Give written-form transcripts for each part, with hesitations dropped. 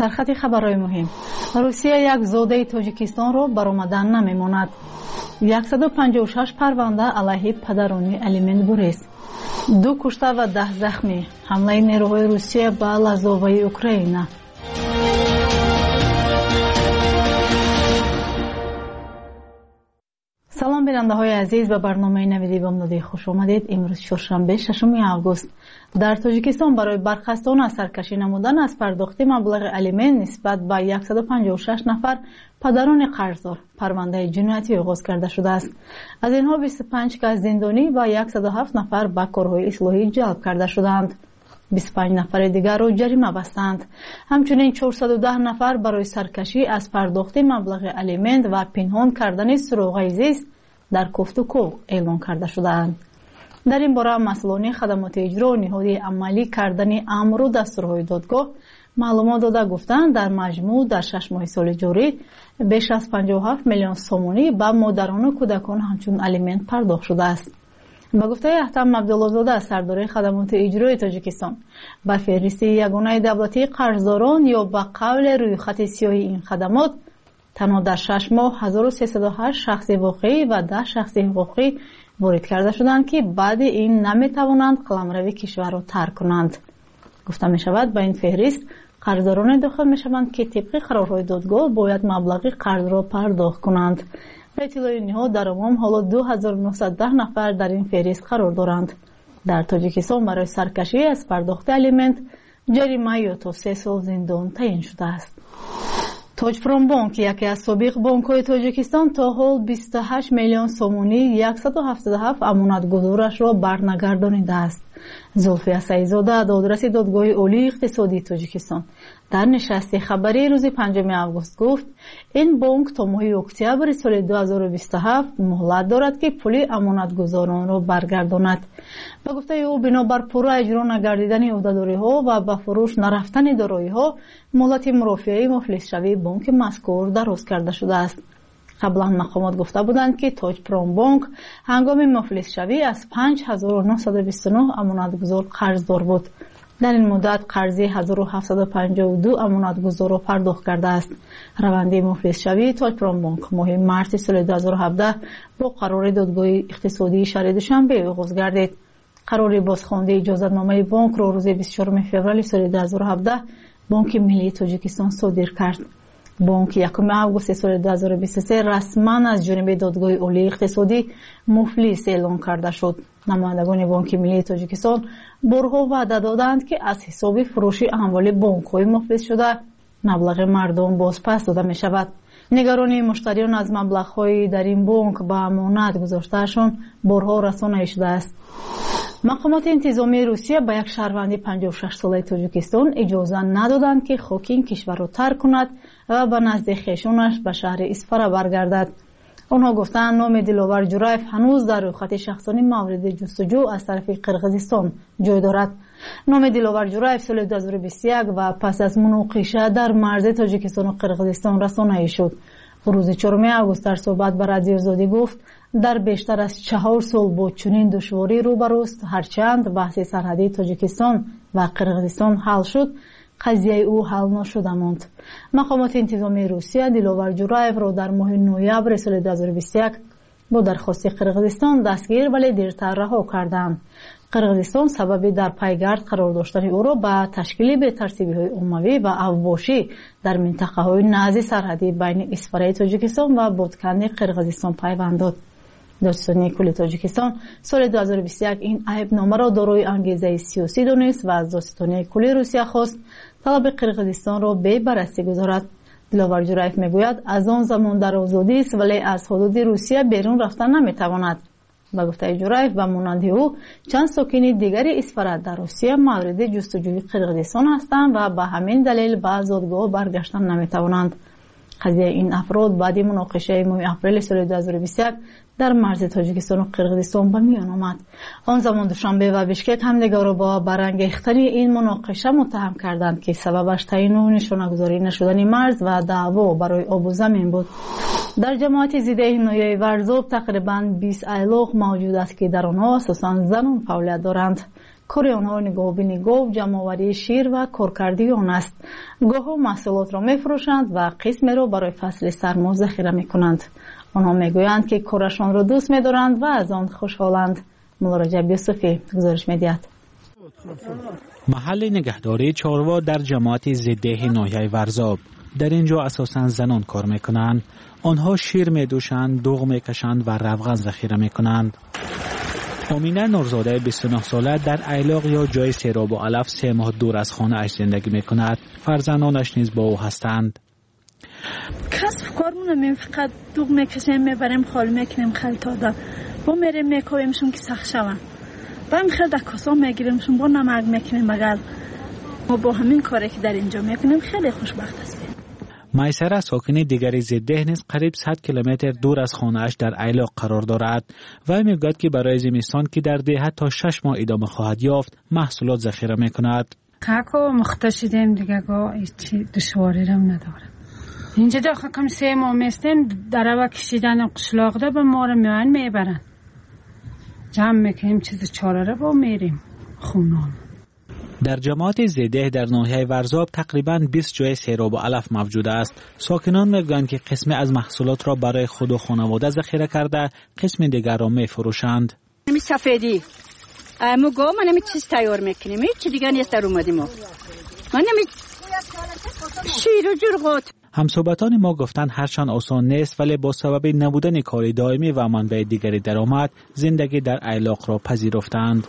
سرخط خبرهای مهم. روسیه یک زوده تاجیکستان را برآمدن نمیماند. 156 پرونده علیه پدران الیمنت بوریس. 2 کشته و 10 زخمی. حمله نیروهای روسیه به لازووی اوکراین. سلام بیننده های عزیز، به برنامه نویدی بامدادی خوش آمدید. امروز چهارشنبه 6 آگوست. در تاجیکستان برای برخواستان از سرکشی نمودن از پرداخت مبلغ الیمنت نسبت به 156 نفر پدران قرضدار پرونده جنایتی آغاز کرده شده است. از اینها 25 کس زندانی و 107 نفر به کارهای اصلاحی جلب کرده شدند. 25 نفر دیگر را جریمه بستند. همچنین 410 نفر برای سرکشی از پرداخت مبلغ الیمنت و پنهان کردن سروغ زیست در کوفت و کوق اعلام کرده شدند. در این باره مسئولان خدمات اجرا و نهادی عملی کردن امر و دستورهای دادگاه معلومات داده گفتند در مجموع در 6 ماه سال جاری بیش از 57 میلیون سومانی به مادران و کودکان همچون الیمنت پرداخت شده است. با گفته احتم عبدالله‌زاده از سردار خدمات اجرای تاجیکستان، به فهرست یگانه دولتی قرضداران یا به قول روی خط سیاه این خدمات تنها در 6 ماه 1308 شخص واقعی و 10 شخص حقوقی وارد کرده شدند که بعد این نمیتوانند قلمرو کشور را ترک کنند. گفته می شود به این فهرست قرضداران داخل می شوند که طبق قرارهای دادگاه باید مبلغ قرض را پرداخت کنند. به اطلاع نهاد در عموم حالا 2910 نفر در این فهرست قرار دارند. در تاجیکستان برای سرکشی از پرداخت الیمنت جریمه یا تا 3 سال زندان تعیین شده است. تاجپروم بانک، یکی از سابق بانک‌های تاجیکستان، تا حال 28 میلیون سومانی 177 امانتگزارش را برنگردانیده است. زلفیه سعیدزاده، دادرس دادگاه عالی اقتصادی تاجیکستان، در نشست خبری روز 5 آگوست گفت این بانک تا ماه اکتبر سال 2027 مهلت دارد که پول امانتگزاران را برگرداند. به گفته او بنابر پورا اجرا نگردیدن عهده‌داری‌ها و به فروش نرفتن دارایی‌ها مهلت مرافعه مفلس شوی بانک مذکور دراز کرده شده است. قبلا مقامات گفته بودند که تاجپروم بانک هنگام مفلس شوی از 5929 امانتگزار قرضدار بود. در این مدت قرضی 1752 امانتگزار را پرداخت کرده است. روند مفلس شوی تاجپروم بانک ماه مارس سال 2017 با قرار دادگاه اقتصادی شهر دوشنبه آغاز گردید. قرار بازخوانی اجازتنامه بانک را روز 24 فوریه سال 2017 بانک ملی تاجیکستان صادر کرد. بانک 1 آگوست سال 2023 رسما از جانب دادگاه عالی اقتصادی مفلس اعلام کرده شد. نمایندگان بانک ملی تاجیکستان بارها وعده دادند که از حساب فروش اموال بانک‌های مفلس شده مبلغ مردم بازپس داده می شود. نگرانی مشتریان از مبلغ‌های در این بانک به امانت گذاشتهشان بارها رسانه شده است. مقامات انتظامی روسیه به یک شهروند 56 ساله تاجیکستان اجازه ندادند که خاک این کشور را ترک کند و به نزد خویشانش به شهر اسفاره برگردد. آنها گفتند نام دلاور جورایف هنوز در رویخط شخصانی مورد جستجو از طرف قرقیزستان جای دارد. نام دلاور جورایف سال 2021 و پس از مناقشه در مرز تاجیکستان و قرقیزستان رسانه‌ای شد. روز 4 آگوست در صحبت با رادیو آزادی گفت در بیشتر از 4 سال با چنین دشواری روبروست، هرچند بحث سرحدی تاجیکستان و قرقیزستان حل شد، قضیه او حل نشده ماند. مقامات انتظامی روسیه دلاور جورایف را در ماه نوامبر سال 2021 با درخواست قرقیزستان دستگیر ولی دیرتر رها کردند. قرقیزستان سبب در پیگرد قرار داشتن او را به تشکیل بی‌ترتیبی‌های عمومی و اوباشی در منطقه‌های نزدیک سرحدی بین اسفاره تاجیکستان و بادکند قرقیزستان پیوند داد. دادستانی کل تاجیکستان سال 2021 این عیبنامه را دارای انگیزه سیاسی دانست و از دادستانی کل روسیه خواست طلب قرقیزستان را به بررسی گذارد. دلاور جورایف میگوید از آن زمان در آزادی است ولی از حدود روسیه بیرون رفتن نمیتواند. با گفته جورایف و مانند او چند ساکن دیگر اسفاره در روسیه مورد جستجوی قرقیزستان هستند و به همین دلیل به دادگاه برگشتن نمیتوانند. قضیه این افراد بعد مناقشه ماه اپریل سال 2021 در مرز تاجیکستان و قرقیزستان به میان آمد. آن زمان دوشنبه و بشکک همدیگر را با برانگیختن این مناقشه متهم کردند که سببش تعیین و نشانه‌گذاری نشدن مرز و دعوا برای آب و زمین بود. در جماعت ضد نایه ورزاب تقریباً 20 ایلاق موجود است که در آنها اساساً زنان فعالیت دارند. کار آنها نگهبانی گاو، جمع‌آوری شیر و کارکردی آن است. گاه‌ها محصولات را می‌فروشند و قسمی را برای فصل سرما ذخیره می‌کنند. آنها می‌گویند که کارشان را دوست می‌دارند و از آن خوشحالند. مولا رجب یوسفی گزارش می‌دهد. محل نگهداری چاروا در جماعت زده ناحیه ورزاب. در اینجا اساساً زنان کار میکنند. آنها شیر میدوشند، دوغ میکشند و روغن ذخیره میکنند. امینه نورزاده 29 ساله در ایلاق یا جای سیراب و علف 3 ماه دور از خانه اش زندگی میکند. فرزندانش نیز با او هستند. کسب کارمون می فقط دوغ میکشیم، میبریم خال میکنیم خلطاده با میریم میکویمشون که سخت شوند. با میخواد در کاسا میگیریمشون با نمک میکنیم. مگر ما با همین کاری که در اینجا میکنیم خیلی خوشبخت هستیم. میسره ساکن دیگری زده نیز قریب 100 کیلومتر دور از خانه‌اش در ایلاق قرار دارد و میگوید که برای زمستان که در ده تا 6 ماه ادامه خواهد یافت محصولات ذخیره میکند. کاکو مختشیدیم دیگه گو هیچ دشواری رو نداره. اینجا داخل کم 3 ماه میستیم در و کشیدن قشلاق ده به ما رو میان میبرن. جمع میکنیم چیز چاره رو با میریم خونان. در جماعت زده در ناحیه ورزاب تقریباً 20 جای سیراب و علف موجود است. ساکنان میگویند که قسمی از محصولات را برای خود و خانواده ذخیره کرده، قسم دیگر را میفروشند. نمی سفیدی مگو ما نمی چیز تیار میکنیم، هیچ دیگه نیست در اومدیم. ما نمی شیر و جرغات. همصحبتان ما گفتند هرچند آسان نیست ولی با سبب نبودن کاری دائمی و منبع دیگری درآمد زندگی در ایلاق را پذیرفتند.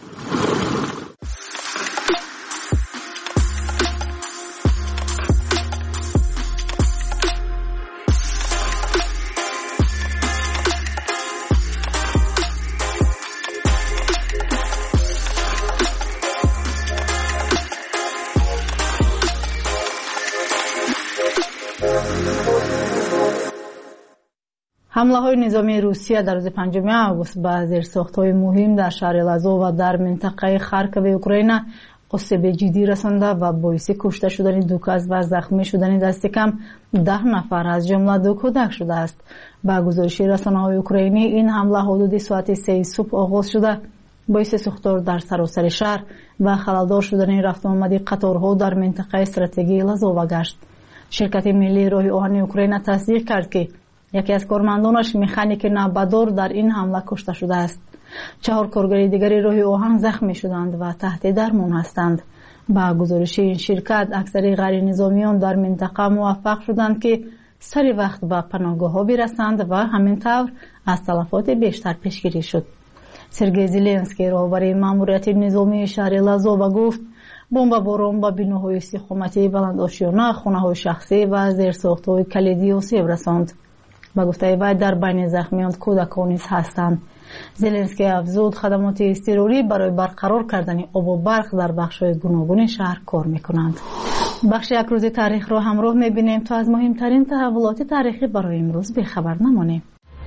حمله‌های نظامی روسیه در روز 5 آگوست به زیرساخت‌های مهم در شهر لازو و در منطقه خارکوف اوکراین آسیب جدی رسانده و باعث کشته شدن 2 کس و زخمی شدن دست کم 10 نفر از جمله 2 کودک شده است. با گزارش رسانه‌های اوکراینی این حمله حدود ساعت 3 صبح آغاز شده باعث سوختار در سراسر شهر و خللدار شدن رفت و آمد قطارها در منطقه استراتژیک لازو گشت. شرکت ملی راه آهن اوکراین تصدیق کرد که یکی از کارمندانش مکانیک نوبدار در این حمله کشته شده است. 4 کارگر دیگری راه آهن زخمی شدند و تحت درمان هستند. با گزارش این شرکت اکثر غیر نظامیان در منطقه موفق شدند که سری وقت به پناهگاه‌ها برسند و همینطور از تلفات بیشتر پیشگیری شد. سرگئی زلنسکی رهبر ماموریت نظامی شهر لازو گفت بمباران به بناهای استخباراتی بلندآشیانه، خانه‌های شخصی و زیرساخت‌های کلیدی آسیب رساند. با گفته وی در بین زخمیان کودکان نیز هستند. زلنسکی افزود خدمات اضطراری برای برقرار کردن آب و برق در بخش‌های گوناگون شهر کار می‌کنند. بخش یک روز تاریخ را همراه می‌بینیم تا از مهمترین تحولات تاریخی برای امروز بی‌خبر نمانیم.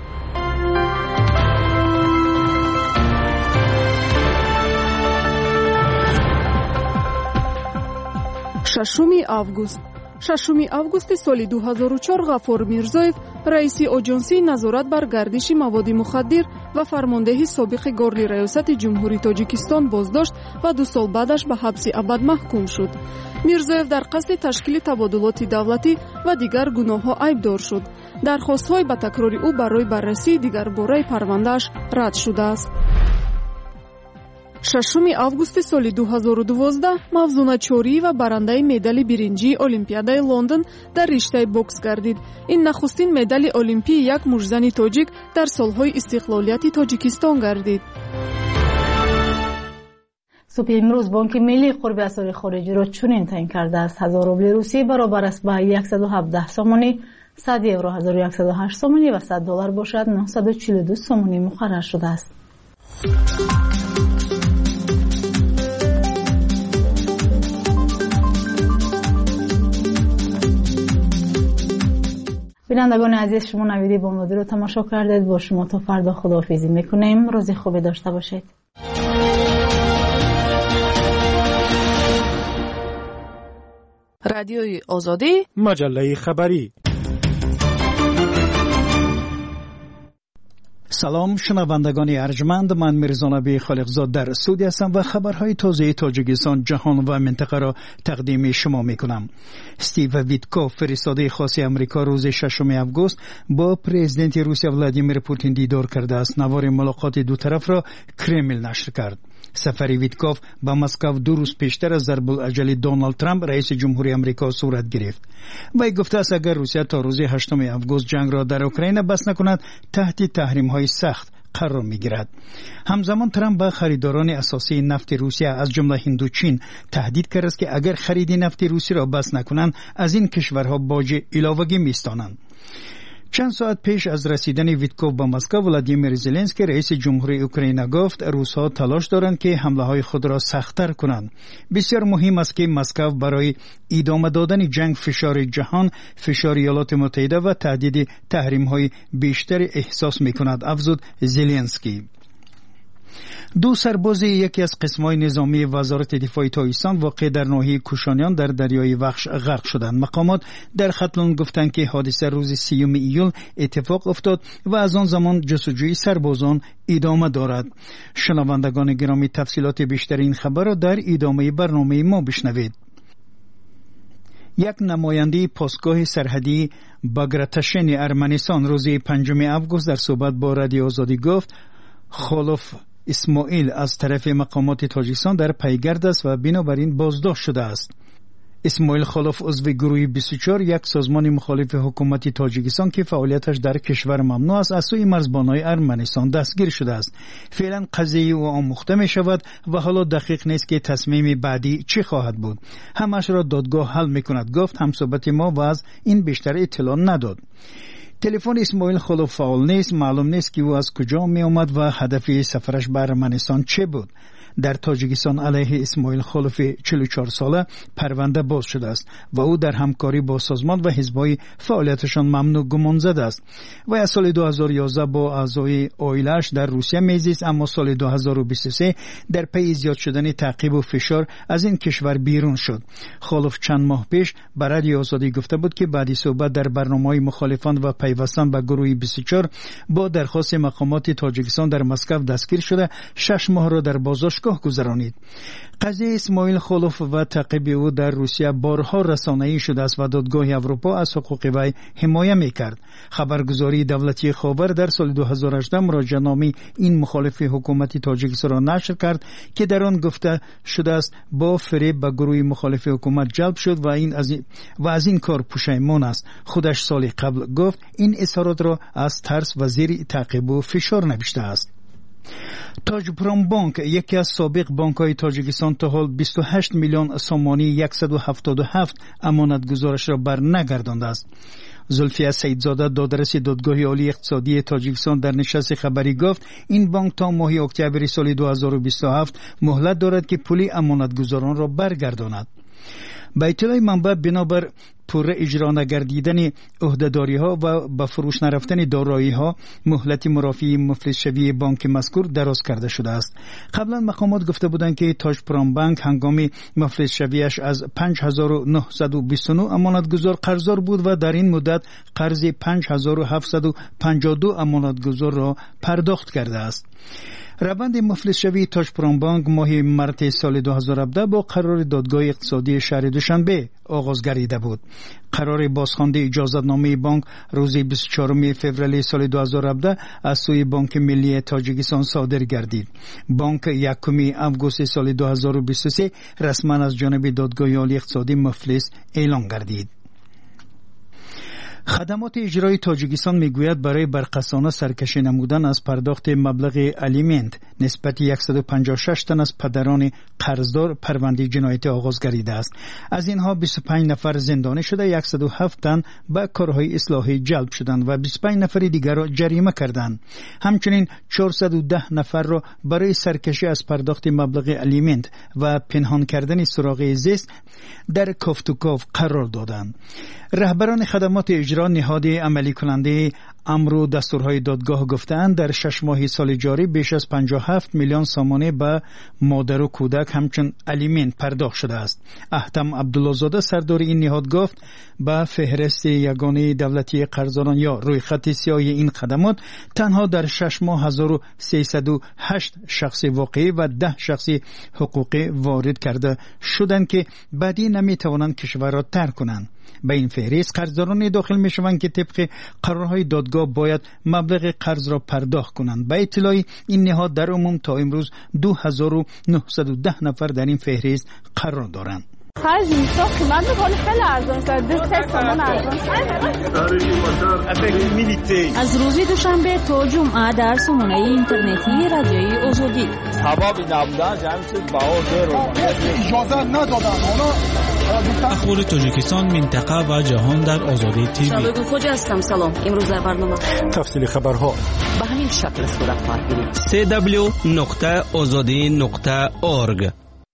6 август соли 2004 ғаффор мирзоев раиси оҷонсии назорат бар гардиши маводи мухаддир ва фармондеҳи собиқи горли раёсати ҷумҳурии тоҷикистон боздошт ва 2 сол баъдаш ба ҳабси абад маҳкум шуд. мирзоев дар қасди ташкили табодулоти давлатӣ ва дигар гуноҳҳо айбдор шуд. дархостҳои ба такрори ӯ барои баррасии дигарбораи парвандааш рад шудааст. 6 августи соли 2012 Мавзуна Чорӣ ва барандаи медали биринҷии Олимпиадаи Лондон дар риштаи бокс гардид. Ин нахустин медали олимпии як мужзани тоҷик дар солҳои истиқлолияти Тоҷикистон гардид. صبح امروز بانک ملی قرب اسعار خارجی را چنین تعیین کرده است: 1000 روبل روسی برابر است به 117 سومانی، 100 یورو 1108 سومانی و 100 دلار باشد 942 سومانی مقرر شده است. بینندگان عزیز، شما نویدی بامدادی رو تماشا کردید. با شما تا فردا خداحافظی میکنیم. روز خوبی داشته باشید. رادیوی آزادی، مجله خبری. سلام شنوندگان ارجمند، من میرزا نبی خالقزاد در استودیو هستم و خبرهای تازه تاجیکستان، جهان و منطقه را تقدیم شما میکنم. استیو ویتکوف فرستاده خاص امریکا روز 6 آگوست با پرزیدنت روسیه ولادیمیر پوتین دیدار کرده است. نوار ملاقات دو طرف را کرمل نشر کرد. سفر ویتکوف به مسکو 2 روز پیشتر از ضرب الاجل دونالد ترامپ رئیس جمهوری آمریکا صورت گرفت. وی گفته است اگر روسیه تا روز 8 آگوست جنگ را در اوکراین بس نکند تحت تحریم‌های سخت قرار می‌گیرد. همزمان ترامپ به خریداران اساسی نفت روسیه از جمله هند و چین تهدید کرده است که اگر خرید نفت روسی را بس نکنند از این کشورها باج علاوه‌ای می‌ستانند. چند ساعت پیش از رسیدن ویتکوف به مسکو، ولادیمیر زلنسکی رئیس جمهوری اوکراین گفت روس‌ها تلاش دارند که حمله‌های خود را سخت‌تر کنند. بسیار مهم است که مسکو برای ادامه دادن جنگ فشار جهان، فشار ایالات متحده و تهدید تحریم‌های بیشتر احساس می‌کند، افزود زلنسکی. 2 سرباز یکی از قسم‌های نظامی وزارت دفاع تاجیکستان واقع در ناحیه کوشانیان در دریای وخش غرق شدند. مقامات در ختلون گفتند که حادثه روز 30 ایول اتفاق افتاد و از آن زمان جستجوی سربازان ادامه دارد. شنوندگان گرامی، تفصیلات بیشتر این خبر را در ادامه برنامه ما بشنوید. یک نماینده پاسگاه سرحدی باگراتشن ارمنستان روز 5 آگوست در صحبت با رادیو آزادی گفت خلوف اسماعیل از طرف مقامات تاجیکستان در پیگرد است و بنابراین بازداشت شده است. اسماعیل خلوف عضو گروه 24، یک سازمان مخالف حکومت تاجیکستان که فعالیتش در کشور ممنوع است، از سوی مرزبان‌های ارمنستان دستگیر شده است. فعلا قضیه او آموخته می شود و حالا دقیق نیست که تصمیم بعدی چی خواهد بود. همش را دادگاه حل می کند، گفت. همصحبت ما و از این بیشتر اطلاع نداد. تلفن اسماعیل خلوف فعال نیست. معلوم نیست که او از کجا می آمد و هدف سفرش به ارمنستان چه بود. در تاجیکستان علیه اسماعیل خلوف 44 ساله پرونده باز شده است و او در همکاری با سازمان و حزب‌های فعالیتشان ممنوع گمان زده است. و از سال 2011 با اعضای عائله‌اش در روسیه میزیست، اما سال 2023 در پی زیاد شدن تعقیب و فشار از این کشور بیرون شد. خلوف چند ماه پیش به رادیو آزادی گفته بود که بعد صحبت در برنامه‌های مخالفان و پیوستن به گروه 24 با درخواست مقامات تاجیکستان در مسکو دستگیر شده 6 ماه را در بازداشتگاه گذرانید. قضیه اسماعیل خلوف و تعقیب او در روسیه بارها رسانه‌ای شده است و دادگاه اروپا از حقوق وی حمایت می‌کرد. خبرگزاری دولتی خاور در سال 2018 مراجعه‌نامه این مخالف حکومت تاجیکستان را نشر کرد که در آن گفته شده است با فریب به گروه مخالف حکومت جلب شد و از این کار پشیمان است. خودش سال قبل گفت این اظهارات را از ترس و زیر تعقیب و فشار نوشته است. تاجپرام بانک، یکی از سابق بانک‌های تاجیکستان، تا حال 28 میلیون سامانی 177 امانتگزارش را برنگردانده است. زلفیه سیدزاده، دادرس دادگاه عالی اقتصادی تاجیکستان، در نشست خبری گفت این بانک تا ماه اکتبر سال 2027 مهلت دارد که پول امانتگزاران را برگرداند. به اطلاع منبع، بنابر پوره اجرا نگردیدن عهده‌داری ها و به فروش نرفتن دارایی ها، مهلت مرافعی مفلس شوی بانک مذکور دراز کرده شده است. قبلا مقامات گفته بودند که تاجپرام بانک هنگام مفلس شویش از 5929 امانتگزار قرضدار بود و در این مدت قرض 5752 امانتگزار را پرداخت کرده است. روند مفلس شوی تاجپرام بانک ماه مارس سال 2017 با قرار دادگاه اقتصادی شهر دوشنبه آغاز گردیده بود. قرار بازخوانده اجازتنامه بانک روز 24 فوریه سال 2017 از سوی بانک ملی تاجیکستان صادر گردید. بانک 1 آگوست سال 2023 رسما از جانب دادگاه عالی اقتصادی مفلس اعلام گردید. خدمات اجرایی تاجیکستان میگوید برای برقصانه سرکشی نمودن از پرداخت مبلغ الیمنت نسبت 156 تن از پدران قرضدار پرونده جنایتی آغاز گردیده است. از اینها 25 نفر زندانی شده، 107 تن به کارهای اصلاحی جلب شدند و 25 نفر دیگر را جریمه کردند. همچنین 410 نفر را برای سرکشی از پرداخت مبلغ الیمنت و پنهان کردن سراغ زیست در کاف تو کاف قرار دادند. رهبران خدمات اجرا نهاد عملی کننده امرو دستورهای دادگاه گفتند در 6 ماه سال جاری بیش از 57 میلیون سامانه به مادر و کودک همچون الیمنت پرداخت شده است. احتم عبدالله زاده سردار این نهاد گفت به فهرست یگانه دولتی قرضداران یا روی خط سیاه این خدمات تنها در 6 ماه 1308 شخص واقعی و 10 شخص حقوقی وارد کرده شدند که بعدی نمیتوانند کشور را ترک کنند. به این فهرست قرضداران داخل می شوند که طبق قرارهای دادگاه باید مبلغ قرض را پرداخت کنند. به اطلاع این نهاد در عموم تا امروز 2910 نفر در این فهرست قرار دارند. خرج میشه قیمت میکنه خیلی ارزان است. 2 تومان ارزان است. از روز دوشنبه تا جمعه در سامانه اینترنتی رادیوی آزادی سبب نبودن جمع چیز باور اجازه ندادن. اخبار تاجیکستان، منطقه و جهان در آزادی تیوی. شبکه خوج هستم. سلام. امروز در برنامه تفصیل خبرها به همین شکل صورت خواهد گرفت. www.azadi.org.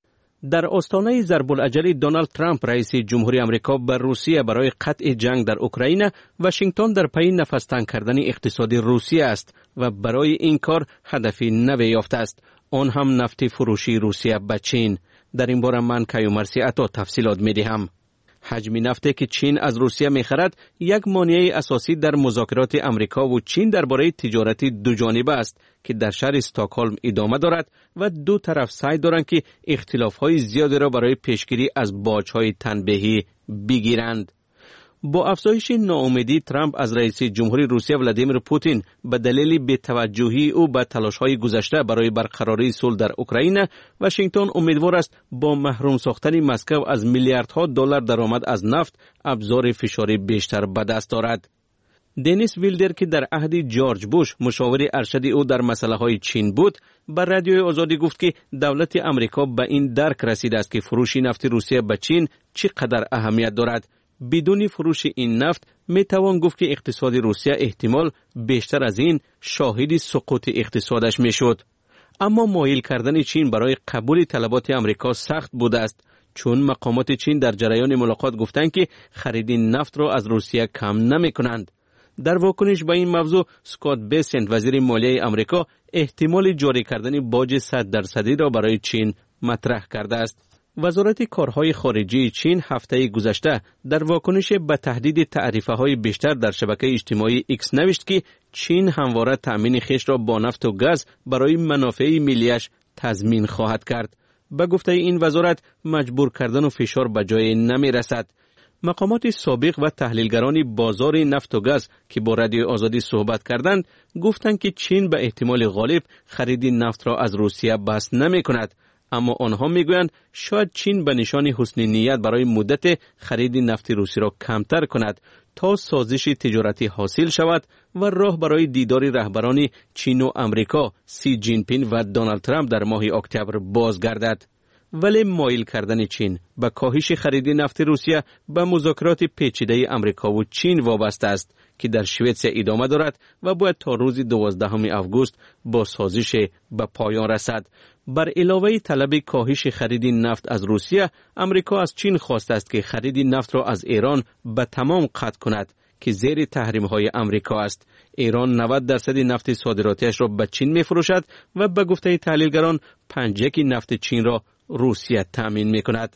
در آستانه ضرب الاجل دونالد ترامپ رئیس جمهوری آمریکا بر روسیه برای قطع جنگ در اوکراین، واشنگتن در پی نفس تنگ کردن اقتصادی روسیه است و برای این کار هدفی نوی یافته است، آن هم نفت فروشی روسیه به چین. در این باره من کیومرثی عطا تفصیلات می‌دهم. حجم نفتی که چین از روسیه می‌خرد یک مانع اساسی در مذاکرات آمریکا و چین درباره تجارت دوجانبه است که در شهر استکهلم ادامه دارد و دو طرف سعی دارند که اختلاف‌های زیادی را برای پیشگیری از باج‌های تنبیهی بگیرند. با افزایش ناامیدی ترامپ از رئیس جمهوری روسیه ولادیمیر پوتین به دلیل بی‌توجهی او به تلاش‌های گذشته برای برقراری صلح در اوکراین، واشنگتن امیدوار است با محروم ساختن مسکو از میلیاردها دلار درآمد از نفت ابزار فشاری بیشتر به دست دارد. دنیس ویلدر که در عهد جورج بوش مشاور ارشد او در مسائل چین بود، بر رادیوی آزادی گفت که دولت آمریکا به این درک رسیده است که فروش نفت روسیه به چین چقدر اهمیت دارد. بدون فروش این نفت می توان گفت که اقتصاد روسیه احتمال بیشتر از این شاهد سقوط اقتصادش می شد. اما مایل کردن چین برای قبول طلبات آمریکا سخت بوده است، چون مقامات چین در جریان ملاقات گفتند که خرید نفت را از روسیه کم نمی کنند. در واکنش به این موضوع اسکات بیسنت وزیر مالیه آمریکا احتمال جاری کردن باج 100% را برای چین مطرح کرده است. وزارت کارهای خارجی چین هفته گذشته در واکنش به تهدید تعرفه‌های بیشتر در شبکه اجتماعی ایکس نوشت که چین همواره تأمین خویش را با نفت و گاز برای منافع ملیش تضمین خواهد کرد. به گفته این وزارت مجبور کردن و فشار به جای نمی رسد. مقامات سابق و تحلیلگران بازار نفت و گاز که با رادیو آزادی صحبت کردند گفتند که چین به احتمال غالب خرید نفت را از روسیه بس نمی کند، اما آنها میگویند شاید چین به نشان حسن نیت برای مدت خرید نفت روسی را کمتر کند تا سازش تجارتی حاصل شود و راه برای دیدار رهبران چین و آمریکا سی جین پینگ و دونالد ترامپ در ماه اکتبر بازگردد. ولی مایل کردن چین به کاهش خرید نفت روسیه به مذاکرات پیچیده آمریکا و چین وابسته است که در شوئدسیا ادامه دارد و باید تا روز 12 آگوست با سازش به پایان رسد. بر علاوه طلب کاهش خرید نفت از روسیه، آمریکا از چین خواسته است که خرید نفت را از ایران به تمام قطع کند که زیر تحریم‌های آمریکا است. ایران 90% نفت صادراتیش را به چین می‌فروشد و به گفته تحلیلگران 5/1 نفت چین را روسیه تامین می‌کند.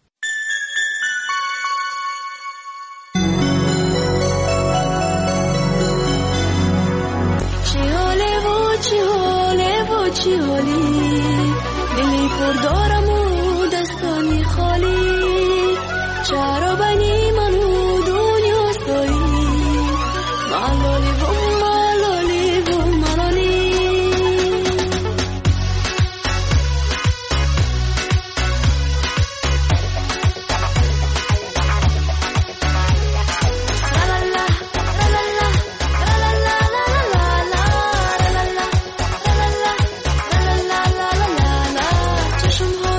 چی حالی دلی پر دارم و دستانی خالی چرا بنی منو دنیا سایی ملالی بوم ملالی بوم ملالی چشم ها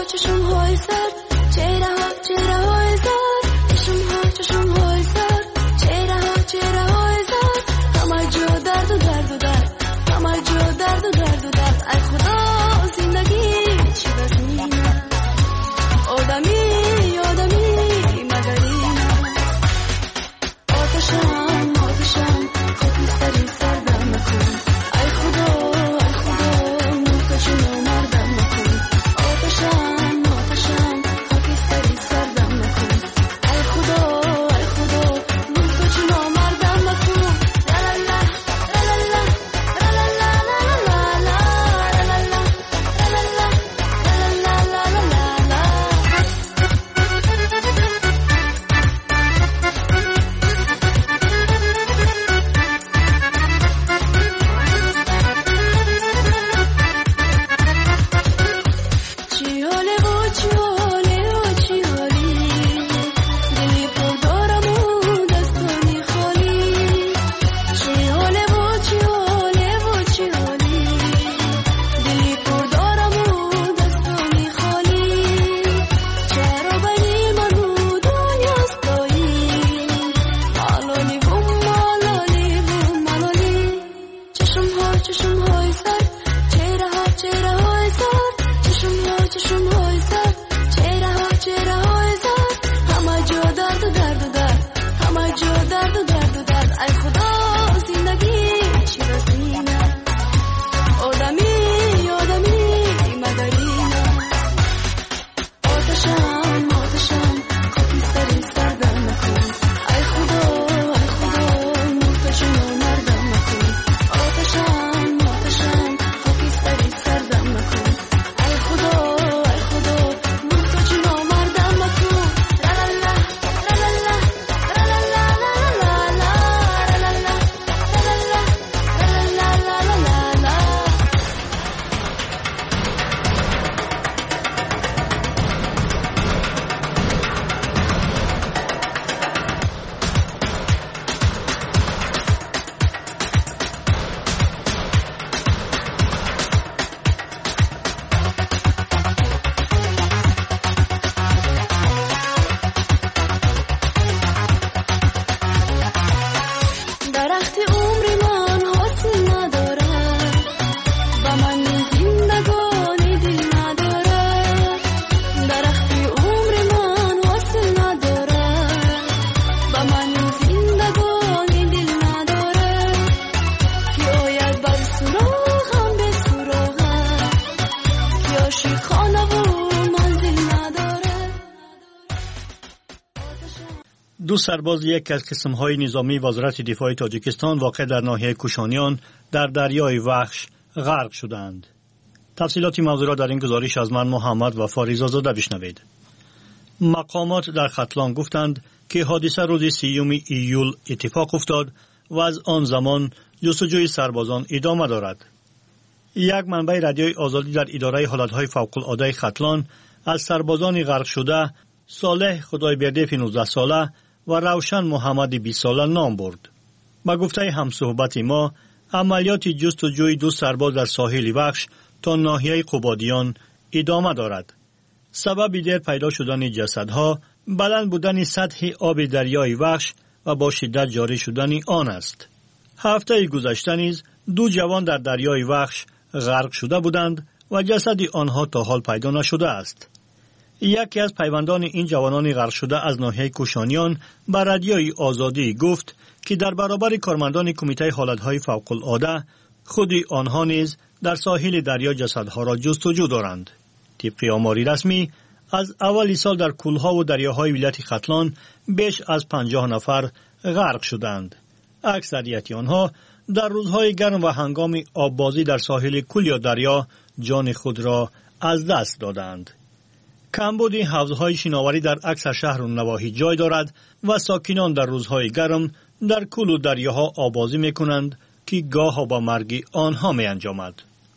دو سرباز یک از قسم‌های نظامی وزارت دفاع تاجیکستان واقع در ناحیه کوشانیان در دریای وخش غرق شدند. تفصیلات موضوع را در این گزارش از من محمد و فاریزا زاده بشنوید. مقامات در ختلان گفتند که حادثه روز 30 ایول اتفاق افتاد و از آن زمان جستجوی سربازان ادامه دارد. یک منبع رادیوی آزادی در اداره حالتهای فوق‌العاده ختلان از سربازان غرق شده صالح خدایبرده 19 ساله و روشن محمد 20 ساله نام برد. با گفته همصحبت ما، عملیات جستجوی دو سرباز در ساحل وخش تا ناحیه قبادیان ادامه دارد. سبب دیر پیدا شدن جسدها بلند بودن سطح آب دریای وخش و با شدت جاری شدن آن است. هفته گذشته نیز دو جوان در دریای وخش غرق شده بودند و جسد آنها تا حال پیدا نشده است. یکی از پیوندان این جوانان غرق شده از ناحیه کوشانیان به رادیوی آزادی گفت که در برابر کارمندان کمیته حالتهای فوق‌العاده خود آنها نیز در ساحل دریا جسدها را جستجو دارند. طبق آماری رسمی از اول سال در کلها و دریاهای ولایت ختلان بیش از 50 نفر غرق شدند. اکثریت آنها در روزهای گرم و هنگام آببازی در ساحل کل یا دریا جان خود را از دست دادند. کمبود حوضهای شناوری در اکثر شهر و نواحی جای دارد و ساکنان در روزهای گرم در کل و دریاها آبازی میکنند که گاه با مرگ آنها می انجامد.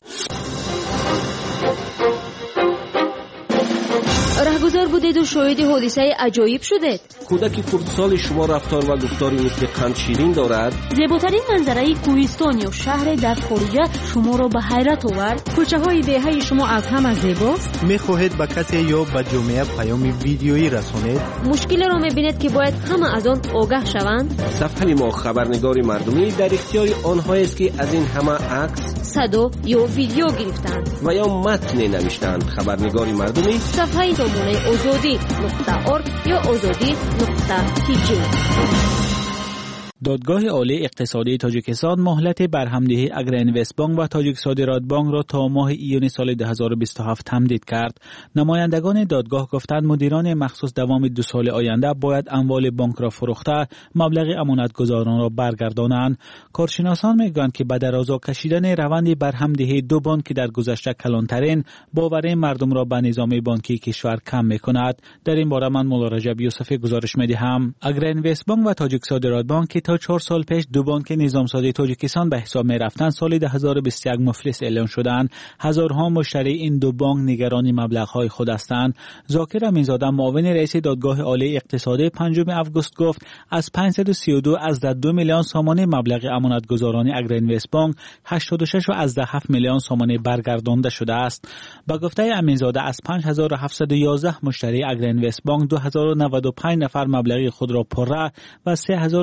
رهگذر بودید و شاهد حادثه عجایب شدید. کودک خردسال شما رفتار و گفتاری مثل قند شیرین دارد. زیباترین منظره کوهستان یا شهر در خارجه شما را به حیرت آورد. کوچه های دهه شما از همه زیباست. میخواهید به کسی یا به جامعه پیام ویدیویی رسانید. مشکلی را میبینید که باید همه از آن آگاه شوند. صفحه ما خبرنگار مردمی در اختیار آنهایی است که از این همه عکس، صدا یا ویدیو گرفتند و یا متن نوشتند. خبرنگار مردمی صفحه دامنه azadi.org یا azadi.tj. دادگاه عالی اقتصادی تاجیکستان مهلت برهمدهی اگرینوست بانک و تاجیک صادرات بانک را تا ماه ایون سال 2027 تمدید کرد. نمایندگان دادگاه گفتند مدیران مخصوص دوام 2 سال آینده باید اموال بانک را فروخته مبلغ امانتگزاران را برگردانند. کارشناسان میگویند که به درازا کشیدن روند برهمدهی دو بانک که در گذشته کلانترین باور مردم را به نظام بانکی کشور کم میکند. در این باره من مولا رجب یوسفی گزارش میدهم. اگرینوست بانک و تاجیک صادرات بانک که تا 4 سال پیش دو بانک نظامسازی تاجیکستان به حساب می رفتند سال 2021 مفلس اعلام شدند. هزارها مشتری این دو بانک نگران مبلغ‌های خود هستند. ذاکر امینزاده معاون رئیس دادگاه عالی اقتصادی 5 آگوست گفت از 532 از 2 میلیون سامانه مبلغ امانتگزاران اگرینوست بانک 86 از 7 میلیون سامانه برگردانده شده است. با گفته امینزاده از 5711 مشتری اگرینوست بانک 2095 نفر مبلغ خود را پره و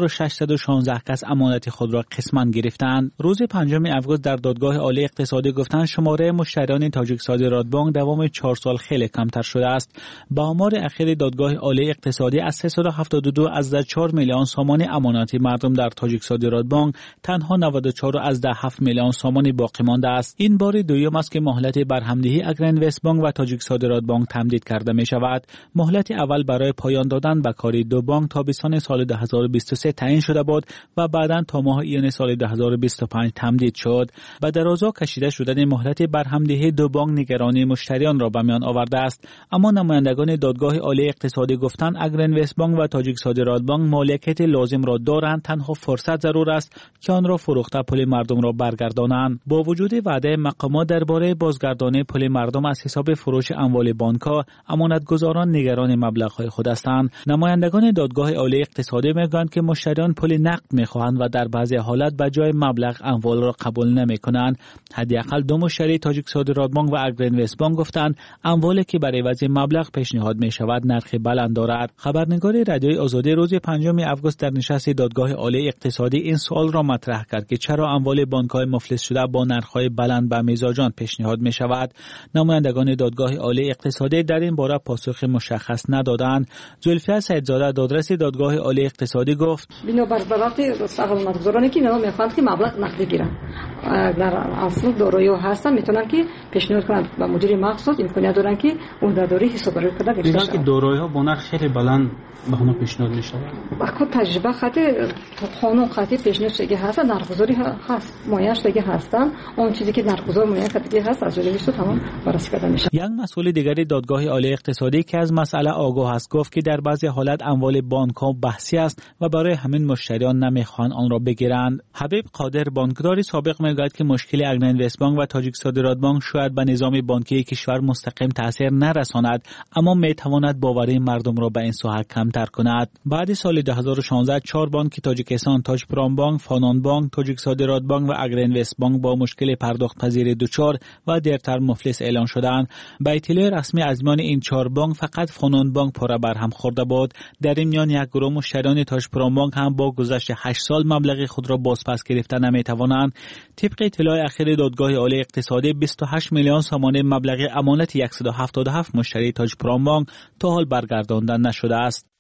3616 کس امانت خود را قسماً گرفتند. روز 5 آگوست در دادگاه عالی اقتصادی گفتند شماره مشتریان تاجیک صادرات بانک دوام 4 سال خیلی کمتر شده است. با آمار اخیر دادگاه عالی اقتصادی از 372 از 4 میلیون سامانه امانتی مردم در تاجیک صادرات بانک تنها 94 از 7 میلیون سامانه باقی مانده است. این بار دوم است که مهلت برهمدهی اگرینوست بانک و تاجیک صادرات بانک تمدید کرده می شود. مهلت اول برای پایان دادن به کار دو بانک تابستان سال 2023 تعیین شده بود و بعداً تا ماه ایون سال 2025 تمدید شد. با درازا کشیده شدن مهلت برهمدهی دو بانک نگرانی مشتریان را به میان آورده است، اما نمایندگان دادگاه عالی اقتصادی گفتند اگرینوست بانک و تاجیک صادرات بانک مالکیت لازم را دارند، تنها فرصت ضرور است که آن را فروخته پول مردم را برگردانند. با وجود وعده مقامات درباره بازگردانی پول مردم از حساب فروش اموال بانک‌ها، امانتگزاران نگران مبلغ‌های خود هستند. نمایندگان دادگاه عالی اقتصادی میگویند که مشتریان پول نقد می‌خواهند و در بعضی حالات به جای مبلغ اموال را قبول نمی‌کنند. حداقل دو مشتری تاجیک صادرات بانک و اگرینوست بانک گفتند اموالی که برای عوض مبلغ پیشنهاد می‌شود نرخ بلند دارد. خبرنگار رادیوی آزادی روز 5 آگوست در نشست دادگاه عالی اقتصادی این سوال را مطرح کرد که چرا اموال بانک‌های مفلس شده با نرخ‌های بلند به میزاجان پیشنهاد می‌شود. نمایندگان دادگاه عالی اقتصادی در این باره پاسخ مشخص ندادند. زلفیه سیدزاده دادرس دادگاه عالی اقتصادی گفت بنابر وقتی سرمایه‌گذارانی که اینا میخوان که مبلغ نقدی گیرن در اصل دارایی هستن میتونن که پیشنهاد کنن و مدیر مخصوص امکانیت دارن که عهده‌داری حسابداری کنه. دیدن که دارایی ها با نرخ خیلی بلند به اونا پیشنهاد میشه. با تجربه خاطر قانون خاطر پیشنهاد شده هست، نرخ‌گذاری هست، مایه‌اش دیگه هستن. اون چیزی که نرخ‌گذار مایه دیگه هست از جلوی تو تمام بررسی کرده میشه. یک مسئول دیگری دادگاه عالی اقتصادی که از مسئله آگاه است گفت که در بعضی حالات اموال بانک‌ها بحثی است و برای همین مشتریان نمیخوان آن را بگیرند. حبیب قادر بانکداری سابق میگوید که مشکل اگرینوست بانک و تاجیک صادرات بانک شاید به نظام بانکی کشور مستقیم تاثیر نرساند، اما میتواند باوری مردم را به این ساحه کمتر کند. بعد سال 2016 4 بانک تاجیکستان، تاجپرام بانک، فانان بانک، تاجیک صادرات بانک و اگرینوست بانک با مشکل پرداخت پذیری دچار و دیرتر مفلس اعلان شدند. به اطلاع رسمی از میان این 4 بانک فقط فانان بانک پاره بر هم خورده بود. در این میان یک گروه مشتریان تاجپرام بانک هم با گذشت 8 سال مبلغ خود را بازپس گرفته نمیتوانند. طبق اطلاع اخیر دادگاه عالی اقتصادی 28 میلیون سامانه مبلغ امانت 177 مشتری تاجپرام بانک تا حال برگردانده نشده است.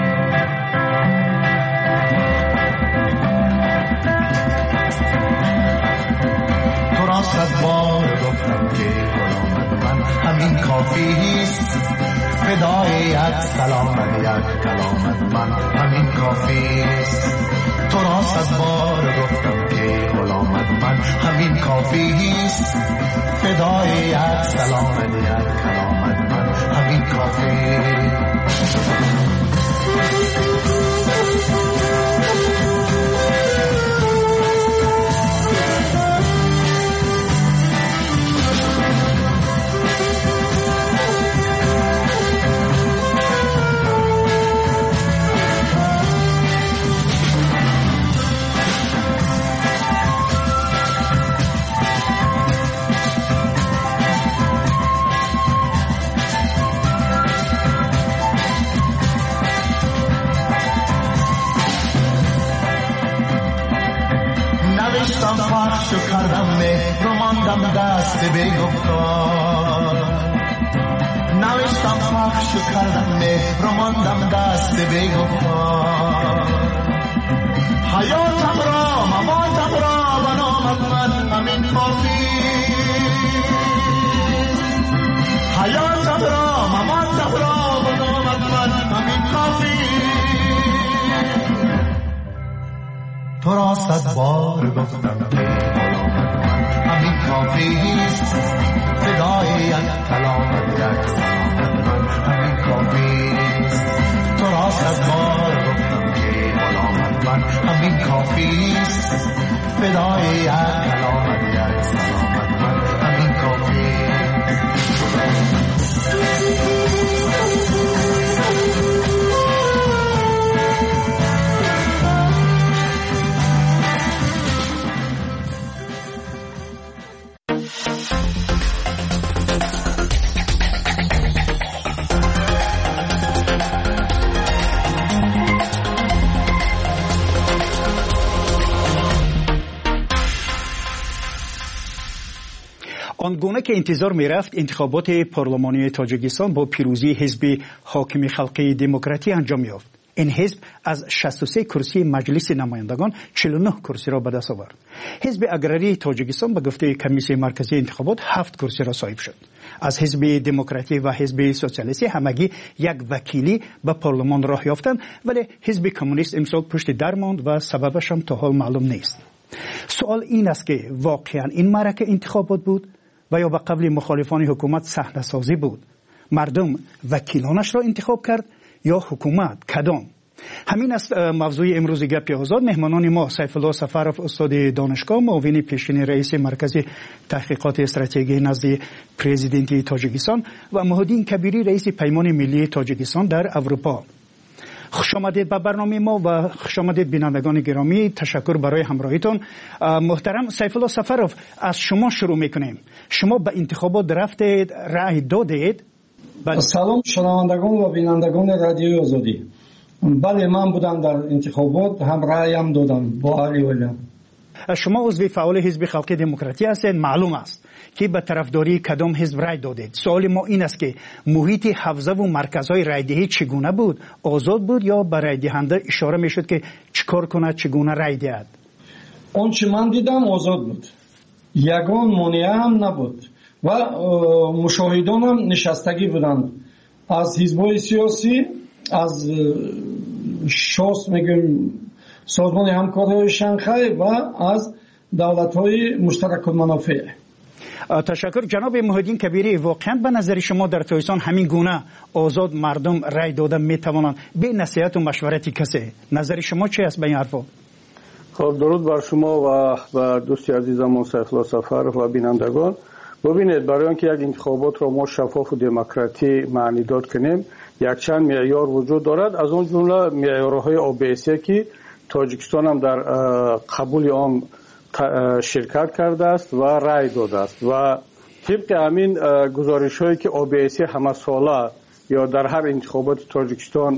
تو را 100 بار گفتم که غلامت من همین کافیست، فدای یک سلامت یک کلامت من همین کافیست. تو را 100 بار گفتم که غلامت من همین کافیست، فدای یک سلامت یک کلامت من همین کافیست. پخش کردم مهر و ماندم دست بگفتار، نوشتم پخش کردم مهر و ماندم دست بگفتار. حیاتم را مماتم را بنامت من همین کافی، حیاتم را مماتم را بنامت من همین کافی. تو را 100 بار گفتم که غلامت من همین کافیست، فدای یک کلامت یک سلامت من همین کافیست. تو را 100 بار گفتم که غلامت من همین کافیست، فدای یک کلامت یک سلامت من همین کافیست. آنگونه که انتظار می رفت انتخابات پارلمانی تاجیکستان با پیروزی حزب حاکم خلقی دموکراتی انجام یافت. این حزب از 63 کرسی مجلس نمایندگان 49 کرسی را به دست آورد. حزب اگراری تاجیکستان به گفته کمیسیون مرکزی انتخابات 7 کرسی را صاحب شد. از حزب دموکراتی و حزب سوسیالیستی همگی یک وکیلی به پارلمان راه یافتند، ولی حزب کمونیست امسال پشت در ماند و سببش هم تا حال معلوم نیست. سوال این است که واقعا این معرکه انتخابات بود و یا به قبل مخالفان حکومت صحنه سازی بود؟ مردم وکیلانش را انتخاب کرد یا حکومت؟ کدام؟ همین است موضوع امروز گپ آزاد. مهمانان ما سیف الله سفرов استاد دانشگاه، معاون پیشین رئیس مرکز تحقیقات استراتژی نزد پرزیدنت تاجیکستان و محمدین کبیری رئیس پیمان ملی تاجیکستان در اروپا. خوش آمدید به برنامه ما و خوش آمدید بینندگان گرامی. تشکر برای همراهیتون. محترم سیف الله سفرов، از شما شروع میکنیم. شما به انتخابات رفتید، رأی دادید؟ سلام شنوندگان و بینندگان رادیوی آزادی. بله، من بودم در انتخابات، هم رأیم دادم با علی ولیم. شما عضو فعال حزب خلقی دموکراتی هستید. معلوم است که به طرفداری کدام حزب رای دادید. سوال ما این است که محیط حوزه و مرکزهای رایدهی چگونه بود؟ آزاد بود یا به رای دهنده اشاره میشد که چیکار کنه، چگونه رای دهد؟ اون چه من دیدم آزاد بود، یگان مانع هم نبود و مشاهدان هم نشستگی بودند از حزب‌های سیاسی، از شاس میگیم سازمان همکاری شانگهای و از دولت‌های مشترک المنافع. تشکر جناب محیدین کبیری. واقعا به نظر شما در تایستان همین گونه آزاد مردم رای داده میتوانند به نصیحت و مشورت کسی؟ نظر شما چی است به این حرفا؟ خب درود بر شما و دوستی عزیزم سیف الله سفر و بینندگان. ببینید، برای اینکه یک انتخابات را ما شفاف و دموکراتی معنی داد کنیم یک چند معیار وجود دارد. از اون جمله معیارهای OBSE که تاجیکستان هم در قبول آن شرکت کرده است و رای داده است و طبق همین گزارش هایی که OBSE همه ساله یا در هر انتخابات تاجیکستان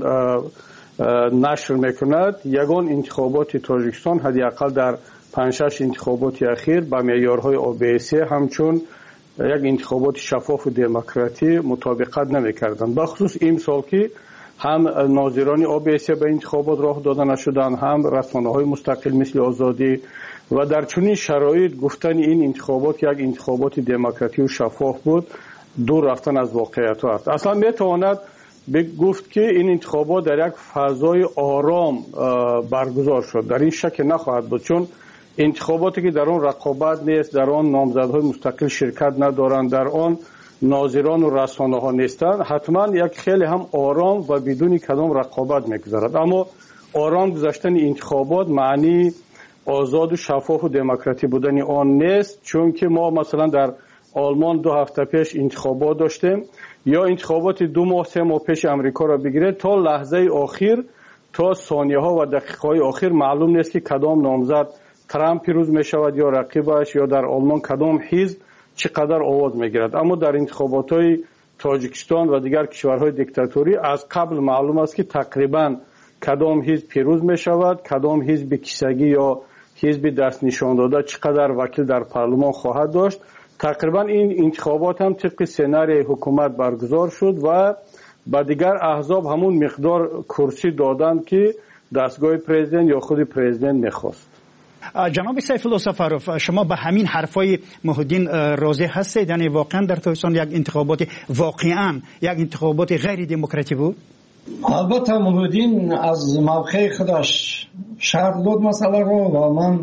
نشر میکند، یگان انتخابات تاجیکستان حداقل در 5-6 انتخابات اخیر با معیارهای OBSE همچون یک انتخابات شفاف و دموکراتی مطابقت نمیکردند. بخصوص این سال که هم ناظران OBSE به انتخابات راه داده نشدند، هم رسانه‌های مستقل مثل آزادی و در چنین شرایط گفتن این انتخابات یک انتخابات دموکراتی و شفاف بود دور رفتن از واقعیت است. اصلا میتواند گفت که این انتخابات در یک فضای آرام برگزار شد. در این شک نخواهد بود، چون انتخاباتی که در آن رقابت نیست، در آن نامزدهای مستقل شرکت ندارند، در آن ناظران و رسانه ها نیستند، حتما یک خیلی هم آرام و بدون کدام رقابت میگذرد. اما آرام گذشتن انتخابات معنی آزاد و شفاف و دموکراتی بودن آن نیست، چون که ما مثلا در آلمان 2 هفته پیش انتخابات داشتیم، یا انتخابات 2 ماه 3 ماه پیش امریکا را بگیرید، تا لحظه آخر، تا ثانیه ها و دقیقه های آخر معلوم نیست که کدام نامزد ترامپ پیروز می شود یا رقیبش، یا در آلمان کدام حزب چقدر آواز می گیرد. اما در انتخابات های تاجیکستان و دیگر کشورهای دیکتاتوری از قبل معلوم است که تقریبا کدام حزب پیروز می شود، کدام حزب کیسگی یا حزب دست نشان داده چقدر وکیل در پارلمان خواهد داشت. تقریبا این انتخابات هم طبق سناریوی حکومت برگزار شد و با دیگر احزاب همون مقدار کرسی دادند که دستگاه پرزیدنت یا خود پرزیدنت میخواست. جناب سیف الله سفروف، شما به همین حرفای محیدین راضی هستید؟ یعنی واقعا در تایستان یک انتخابات واقعا یک انتخابات غیر دموکراتی بود؟ البته محیدین از موقع خودش شرح داد مسئله رو و من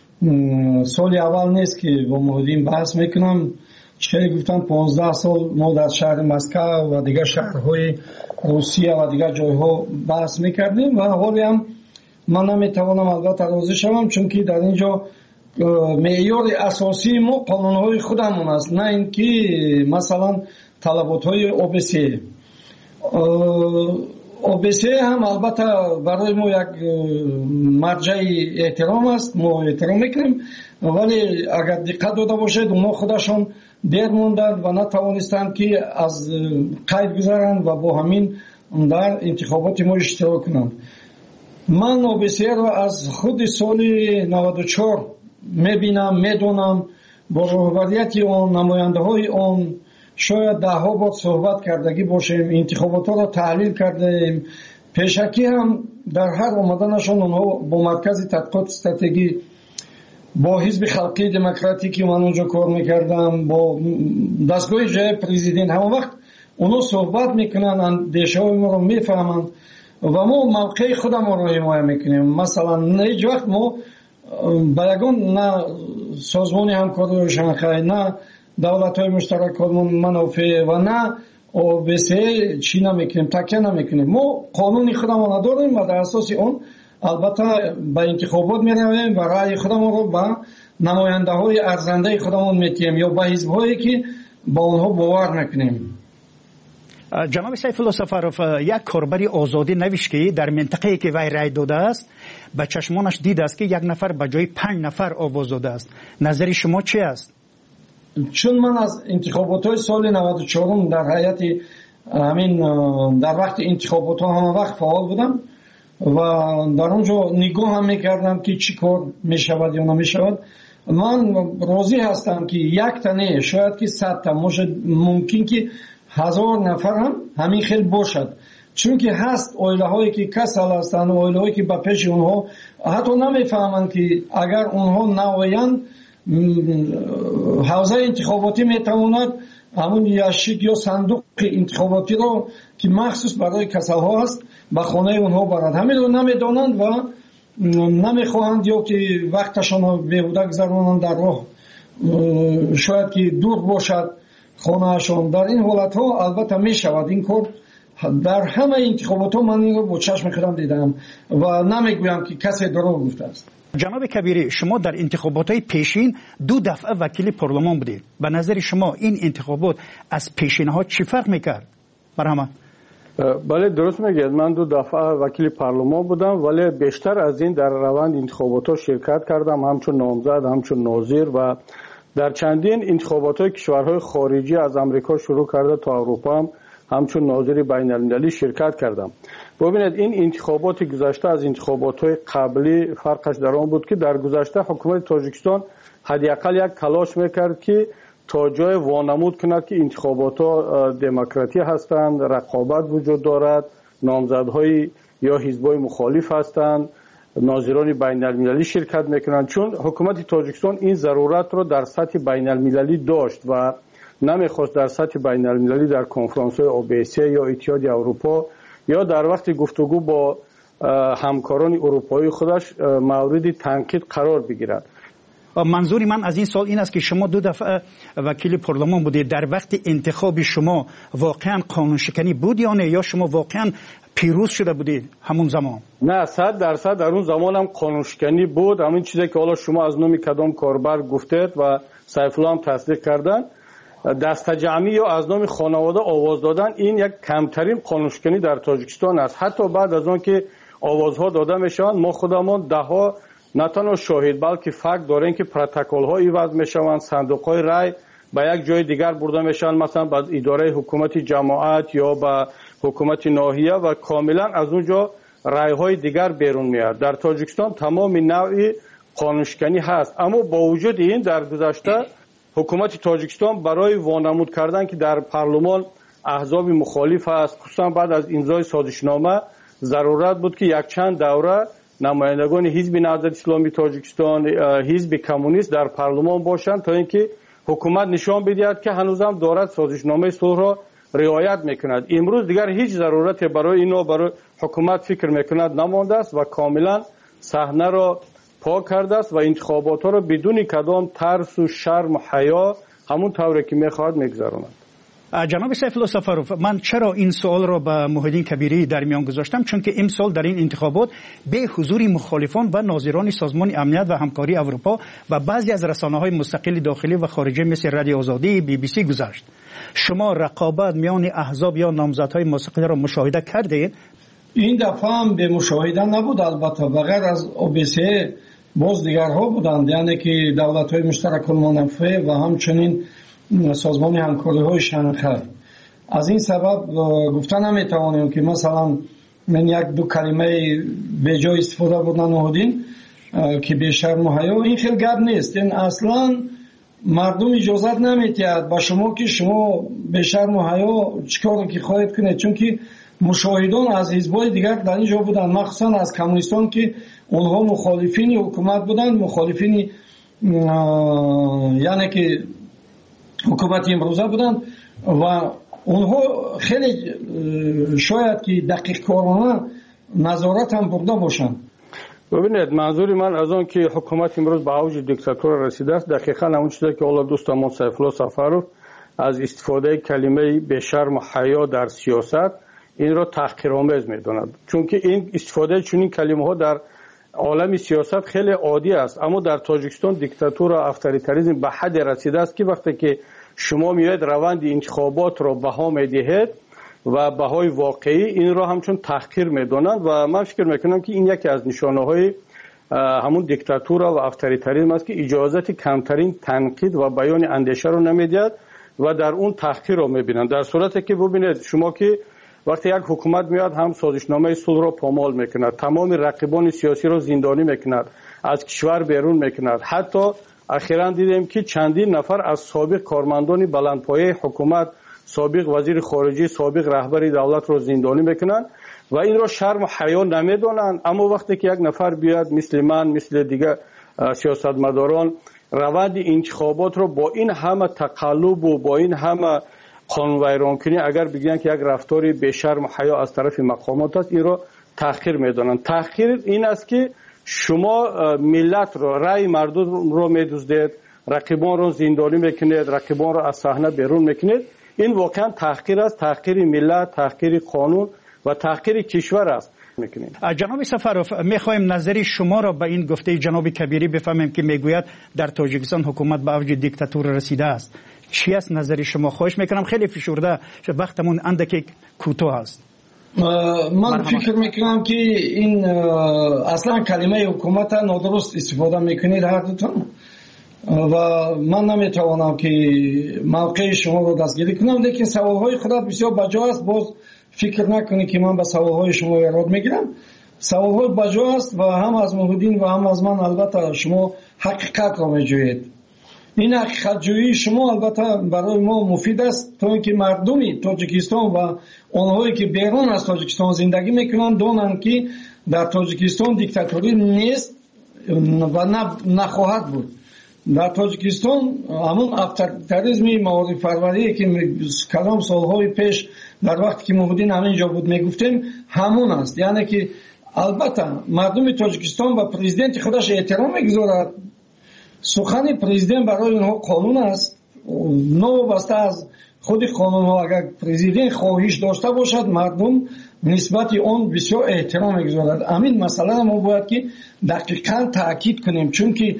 سال اول نیست که با محیدین بحث میکنم. چه گفتن 15 سال ما در شهر مسکو و دیگر شهرهای روسیه و دیگر جایها بحث میکردیم و حالی هم من نمیتوانم البته راضی شوم، چون که در اینجا معیار اساسی ما قانونهای خودمون است، نه اینکه مثلا طلباتهای OBSE. OBSE هم البته برای ما یک مرجع احترام است، ما احترام میکنیم، ولی اگر دقت داده باشید اونا خودشون دیر موندند و نتوانستند که از قید گذارند و با همین در انتخابات ما اشتراک کنند. من OBSE رو از خود سال 94 میبینم، میدونم، با رهبریت آن، نماینده های آن شاید 10 بار صحبت کردگی باشیم، انتخابات ها را تحلیل کردیم. پیشکی هم در هر آمدنشان اونها با مرکز تحقیقات استراتژی، با حزب خلقی دموکراتیکی من اونجا کار میکردم، با دستگاه جای پرزیدنت، همه وقت اونها صحبت میکنن، اندیشه های ما رو میفهمند و ما موقع خودم رو حمایت میکنیم. مثلا هیچ وقت ما با یگان نه سازمان همکاری شانگهای، نه دولت‌های مشترک المنافع و نه OBSE چی نمیکنیم، تکیه نمیکنیم. ما قانون خودمون داریم و در اساس اون البته به انتخابات میرویم و رأی خودمون رو به نماینده های ارزنده خودمون میتیم یا به حزب هایی که با اونها باور میکنیم. جناب سیف الله سفروف، یک کاربری آزادی نوشت که در منطقه‌ای که وی رای داده است به چشمانش دیده است که 1 نفر به جای 5 نفر آواز داده است. نظر شما چی است؟ چون من از انتخابات های سال 94 در هیئت همین در وقت انتخابات ها همه وقت فعال بودم و در اونجا نگاه هم میکردم که چی کار میشود یا نمیشود من راضی هستم که یک تنه شاید که 100 تا ممکن که 1000 نفر هم همین خیلی باشد، چون که هست اویله هایی که کسل هستند، اویله هایی که با پیش اونها حتی نمیفهمند که اگر اونها نوایند حوزه انتخاباتی میتواند همون یاشیک یا صندوق انتخاباتی رو که مخصوص برای کسل ها هست به خانه اونها برند. همین رو نمیدانند و نمیخواهند یا که وقتشان رو بیهوده گذرانند در راه، شاید که دور باشد خانهشان. در این حالت ها البته می شود این کار. در همه انتخابات ها من این رو با چشم خودم دیدم و نمیگویم که کسی دروغ گفته است. جناب کبیری، شما در انتخابات های پیشین 2 دفعه وکیل پارلمان بودید. به نظر شما این انتخابات از پیشین ها چی فرق میکرد؟ برهمه. بله درست میگید، من 2 دفعه وکیل پارلمان بودم، ولی بیشتر از این در روند انتخابات ها شرکت کردم، همچون نامزد، همچون ناظر و در چندین انتخابات های کشورهای خارجی از امریکا شروع کرده تا اروپا هم همچون ناظر بین المللی شرکت کردم. ببینید این انتخابات گذشته از انتخابات های قبلی فرقش در آن بود که در گذشته حکومت تاجیکستان حداقل یک تلاش میکرد که تا جای وانمود کند که انتخابات ها دموکراتی هستند، رقابت وجود دارد، نامزدهای یا حزبای مخالف هستند، ناظران بین المللی شرکت میکنند، چون حکومت تاجیکستان این ضرورت رو در سطح بین المللی داشت و نمیخواست در سطح بین المللی در کنفرانس های OBSE یا اتحاد اروپا یا در وقت گفتگو با همکاران اروپایی خودش مورد تنقید قرار بگیرد. منظور من از این سال این است که شما 2 دفعه وکیل پارلمان بودید. در وقت انتخاب شما واقعا قانون شکنی بود یا نه، یا شما واقعا پیروز شده بودید همون زمان؟ نه 100% در اون زمان هم قانون شکنی بود. همین چیزی که حالا شما از نام کدام کاربر گفتید و سیف الله هم تصدیق کردن، دست جمعی یا از نام خانواده آواز دادن این یک کمترین قانون شکنی در تاجیکستان است. حتی بعد از آن که آوازها داده میشوند ما خودمان دهها نه تنها شاهد بلکه فکت داریم که پروتکل ها عوض میشوند، صندوق های رای به یک جای دیگر برده میشوند، مثلا به اداره حکومت جماعت یا به حکومت ناحیه و کاملا از اونجا رای های دیگر بیرون میاد. در تاجیکستان تمام نوع قانون شکنی هست، اما با وجود این در گذشته حکومت تاجیکستان برای وانمود کردن که در پارلمان احزاب مخالف است، خصوصا بعد از امضای سازشنامه ضرورت بود که یک چند دوره نمایندگان حزب نهضت اسلامی تاجیکستان، حزب کمونیست در پارلمان باشند تا اینکه حکومت نشان بدهد که هنوزم دارد سازشنامه صلح را رعایت میکند. امروز دیگر هیچ ضرورتی برای اینو برای حکومت فکر میکند نمانده است و کاملا صحنه را پاک کرده است و انتخابات ها را بدون کدام ترس و شرم و حیا همون طوری که میخواهد میگذراند. جناب سیف الله سفروف، من چرا این سوال را به محیدین کبیری در میان گذاشتم؟ چون که امسال در این انتخابات به حضور مخالفان و ناظران سازمان امنیت و همکاری اروپا و بعضی از رسانه‌های مستقل داخلی و خارجی مثل رادیو آزادی، BBC گذشت. شما رقابت میان احزاب یا نامزدهای مستقل را مشاهده کردید؟ این دفعه هم به مشاهده نبود، البته بغیر از OBSE باز دیگرها بودند، یعنی که دولت‌های مشترک المنافع و همچنین سازمان همکاری های شنغهای. از این سبب گفتن نمیتوانیم که مثلا من 1-2 کلمه به جای استفاده بودن نهادین که به شرم و حیا، این خیلی گپ نیست. این اصلا مردم اجازت نمیتید با شما که شما به شرم و حیا چیکار که خواهید کنید، چون که مشاهدان از حزب‌های دیگر در اینجا بودن، مخصوصا از کمونیستان که اونها مخالفین حکومت بودند، مخالفین یعنی که حکومت امروزه بودند و اونها خیلی شاید که دقیق کارانه نظارت هم برده باشند. ببینید منظور من از آن که حکومت امروز به اوج دیکتاتور رسیده است دقیقاً همون چیزی که حالا دوستم سیف الله سفروف از استفاده کلمه به شرم و حیا در سیاست این را تحقیرآمیز می‌داند، چون که این استفاده چنین کلمه‌ها در عالم سیاست خیلی عادی است، اما در تاجیکستان دیکتاتور و افطاریتاریسم به حد رسیده است که وقتی که شما میاید روند انتخابات را بها میدهید و بهای واقعی این را همچون تحقیر میدانند و من فکر میکنم که این یکی از نشانه‌های همون دیکتاتور و افطاریتاریسم است که اجازت کمترین تنقید و بیان اندیشه را نمیدهد و در اون تحقیر را میبینند. در صورتی که ببینید شما که وقتی یک حکومت میاد هم سازشنامه صلح را پامال میکند، تمام رقیبان سیاسی را زندانی میکند، از کشور بیرون میکند، حتی اخیراً دیدیم که چندین نفر از سابق کارمندان بلندپایه حکومت، سابق وزیر خارجه، سابق رهبر دولت را زندانی میکنن و این را شرم و حیا نمیدونن. اما وقتی که یک نفر بیاد مثل من، مثل دیگه سیاستمداران روند انتخابات رو با این همه تقلب و با این همه قانون ویرانکنی اگر بگن که یک رفتاری به شرم و حیا از طرف مقامات است، این را تحقیر میدونن. تحقیر این است که شما ملت رو، رأی مردم رو میدزدید، رقیبان رو زندانی میکنید، رقیبان رو از صحنه بیرون میکنید. این واقعا تحقیر است، تحقیر ملت، تحقیر قانون و تحقیر کشور است. جناب سفرов میخوایم نظری شما را به این گفته جناب کبیری بفهمیم که میگوید در تاجیکستان حکومت به اوج دیکتاتور رسیده است. چی است نظری شما؟ خواهش میکنم خیلی فشرده، وقتمون اندکی کوتاه است. من فکر میکنم که این اصلا کلمه حکومت نادرست استفاده میکنید هر دوتون و من نمیتوانم که موقع شما رو دستگیری کنم، لیکن سوالهای خودت بسیار بجا است. باز فکر نکنید که من به سوالهای شما ایراد میگیرم. سوالهای بجا است و هم از موحدین و هم از من البته شما حقیقت را میجویید. این حقیقت جویی شما البته برای ما مفید است تا اینکه مردمی تاجیکستان و آنهایی که بیرون از تاجیکستان زندگی میکنند دانند که در تاجیکستان دیکتاتوری نیست و نخواهد بود. در تاجیکستان همون افطاریسمی موارد پروری که کلام سالهای پیش در وقتی که موحدین همینجا بود میگفتیم همون است. یعنی که البته مردم تاجیکستان و پرزیدنت خودش احترام میگذارد. سخن پرزیدنت برای اونها قانون است. نوابسته از خود قانون ها اگر پرزیدنت خواهش داشته باشد مردم نسبت اون بسیار احترام میگذارد. همین مسئله ما باید که دقیقاً تاکید کنیم، چون که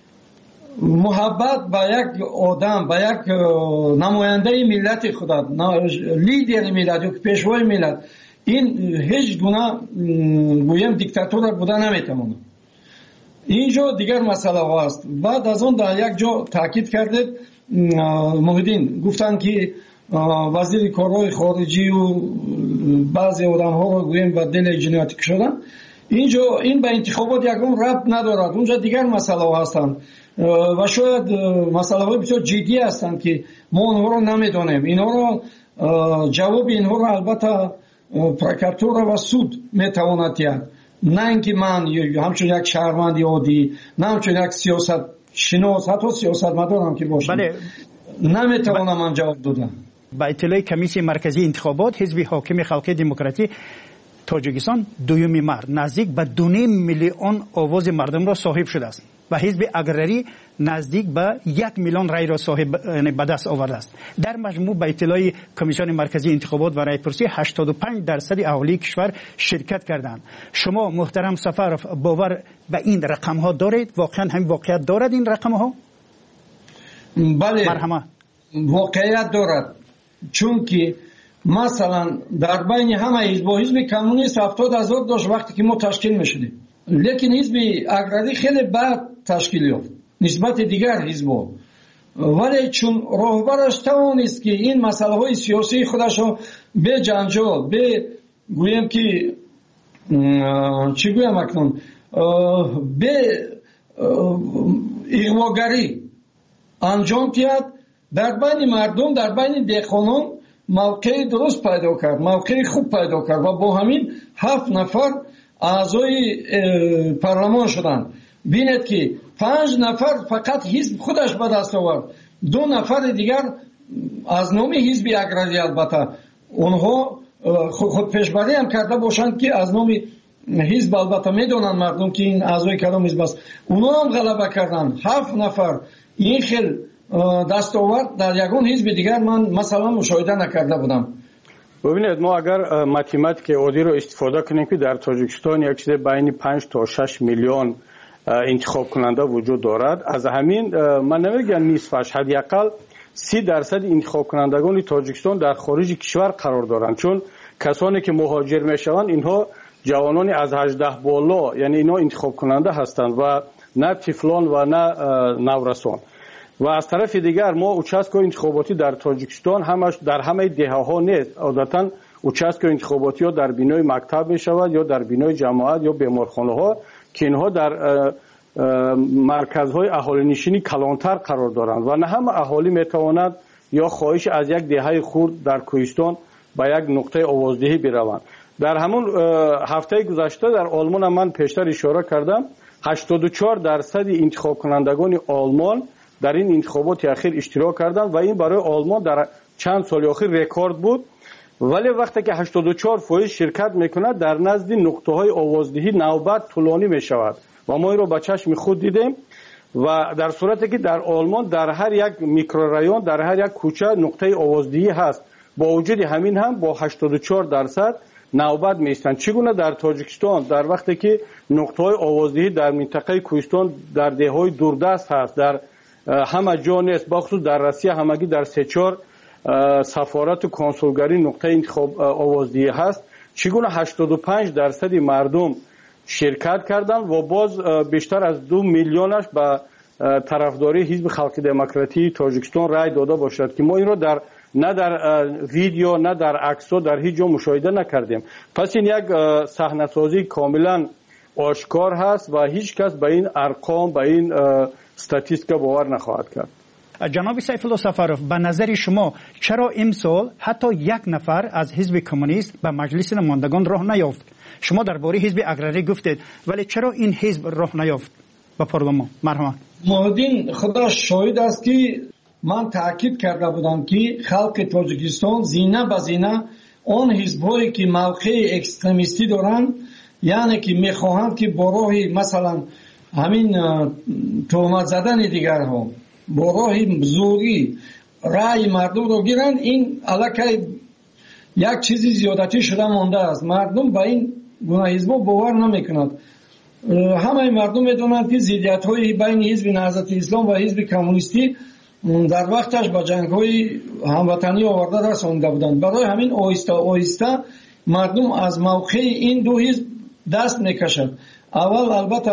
محبت با یک آدم، با یک نماینده ملت خدا، لیدر ملت یا پیشوای ملت، این هیچ گونه گویم دیکتاتور بوده نمیتونه. اینجا دیگر مسئله هست. بعد از اون در یک جا تاکید کردید موحدین گفتن که وزیر کارهای خارجی و بعضی آدم ها رو گویم و دل جنایتی کشیدن. اینجا این به انتخابات یکم ربط ندارد. اونجا دیگر مسئله هستند و شاید مسئله های بسیار جدی هستند که ما اونها رو نمیدونیم. اینها رو جواب اینها رو البته پروکراتور و سود میتواند دهد، نه اینکه من همچون یک شهروند عادی، نه همچون یک سیاست شناس، حتی سیاستمدارم که باشم نمیتوانم من جواب دادم. با اطلاع کمیسیون مرکزی انتخابات حزب حاکم خلق دموکراتی تاجیکستان دوم مرد نزدیک به 2.5 میلیون آواز مردم را صاحب شده است و حزب اگرری نزدیک به 1 میلیون رای را صاحب به دست آورده است. در مجموع به اطلاع کمیسیون مرکزی انتخابات و رایپرسی 85% اهالی کشور شرکت کردند. شما محترم سفرов باور به این رقم ها دارید؟ واقعا هم واقعیت دارد این رقم ها؟ بله، مرحمت واقعیت دارد. چون که مثلا در بین همه حزب کمونیست 70,000 داشت وقتی که ما تشکیل میشدیم، لیکن حزب اگرری خیلی بعد تشکیل یافت نسبت دیگر حزب‌ها. ولی چون راهبرش توانست که این مسئله های سیاسی خودش رو به جنجال، به گویم که چی گویم اکنون، به اغواگری انجام داد، در بین مردم، در بین دهقانان موقع درست پیدا کرد، موقع خوب پیدا کرد و با همین 7 نفر اعضای پارلمان شدند. بینید که 5 نفر فقط حزب خودش به دست آورد، 2 نفر دیگر از نام حزب اگرری، البته اونها خود پیشبری هم کرده باشند که از نام حزب، البته میدونن مردم که این اعضای کدام حزب است، اونها هم غلبه کردن. 7 نفر این خیل دستاورد در یگان حزب دیگر من مثلا مشاهده نکرده بودم. ببینید ما اگر ماتماتیک عادی رو استفاده کنیم که در تاجیکستان یک چیز بین 5 تا 6 میلیون انتخاب کننده وجود دارد، از همین من نمیگم نصفش، حداقل 30% انتخاب کنندگان تاجیکستان در خارج کشور قرار دارند، چون کسانی که مهاجر میشوند اینها جوانانی از 18 بالا، یعنی اینا انتخاب کننده هستند و نه طفلان و نه نورسان. و از طرف دیگر ما اوچاسکو انتخاباتی در تاجیکستان همش در همه دهه‌ها نیست. عادتاً اوچاسکو انتخاباتی ها در بینای مکتب می شود یا در بینای جماعت یا بیمارخانه ها که اینها در مرکزهای اهالی نشینی کلانتر قرار دارند و نه همه اهالی میتواند یا خواهش از یک دهه خرد در کوهستان به یک نقطه آوازدهی بروند. در همون هفته گذشته در آلمان من پیشتر اشاره کردم 84% انتخاب کنندگان آلمان در این انتخابات اخیر اشتراک کردند و این برای آلمان در چند سال اخیر رکورد بود. ولی وقتی که 84% شرکت میکند در نزد نقطه های آوازدهی نوبت طولانی میشود و ما این رو به چشم خود دیدیم و در صورتی که در آلمان در هر یک میکرورایون در هر یک کوچه نقطه آوازدهی هست، با وجود همین هم با 84% نوبت میستند. چگونه در تاجیکستان در وقتی که نقطه های آوازدهی در منطقه کوهستان در دههای دوردست هست، در همه جا نیست، بخصوص در روسیه همگی در 3-4 سفارت و کنسولگری نقطه انتخاب آوازدهی هست، چگونه 85% مردم شرکت کردند و باز بیشتر از 2 میلیونش به طرفداری حزب خلق دموکراتی تاجیکستان رای داده باشد که ما این رو نه در ویدیو نه در عکس‌ها در هیچ جا مشاهده نکردیم. پس این یک صحنه‌سازی کاملا آشکار هست و هیچ کس به این ارقام به این استاتیستیک باور نخواهد کرد. جناب سیف الله سفرов به نظر شما چرا امسال حتی یک نفر از حزب کمونیست به مجلس نمایندگان راه نیافت؟ شما درباره حزب اقراری گفتید ولی چرا این حزب راه نیافت به پارلمان؟ مرحبا. مهدین خدا شاهد است که من تاکید کرده بودم که خلق تاجیکستان زینه به زینه آن حزبایی که موقع اکستریمیستی دارند، یعنی که میخواهند که با راه مثلا همین تهمت زدن دیگرها با راه زوری رای مردم رو گیرند، این علاقه یک چیزی زیادتی شده مانده است. مردم با این گونه حزب باور نمیکنند. همه مردم میدونند که ضدیت های بین حزب نهضت اسلام و حزب کمونیستی در وقتش با جنگ های هموطنی آورده رسانده بودند. برای همین آهسته آهسته مردم از موقع این دو حزب دست میکشد. اول البته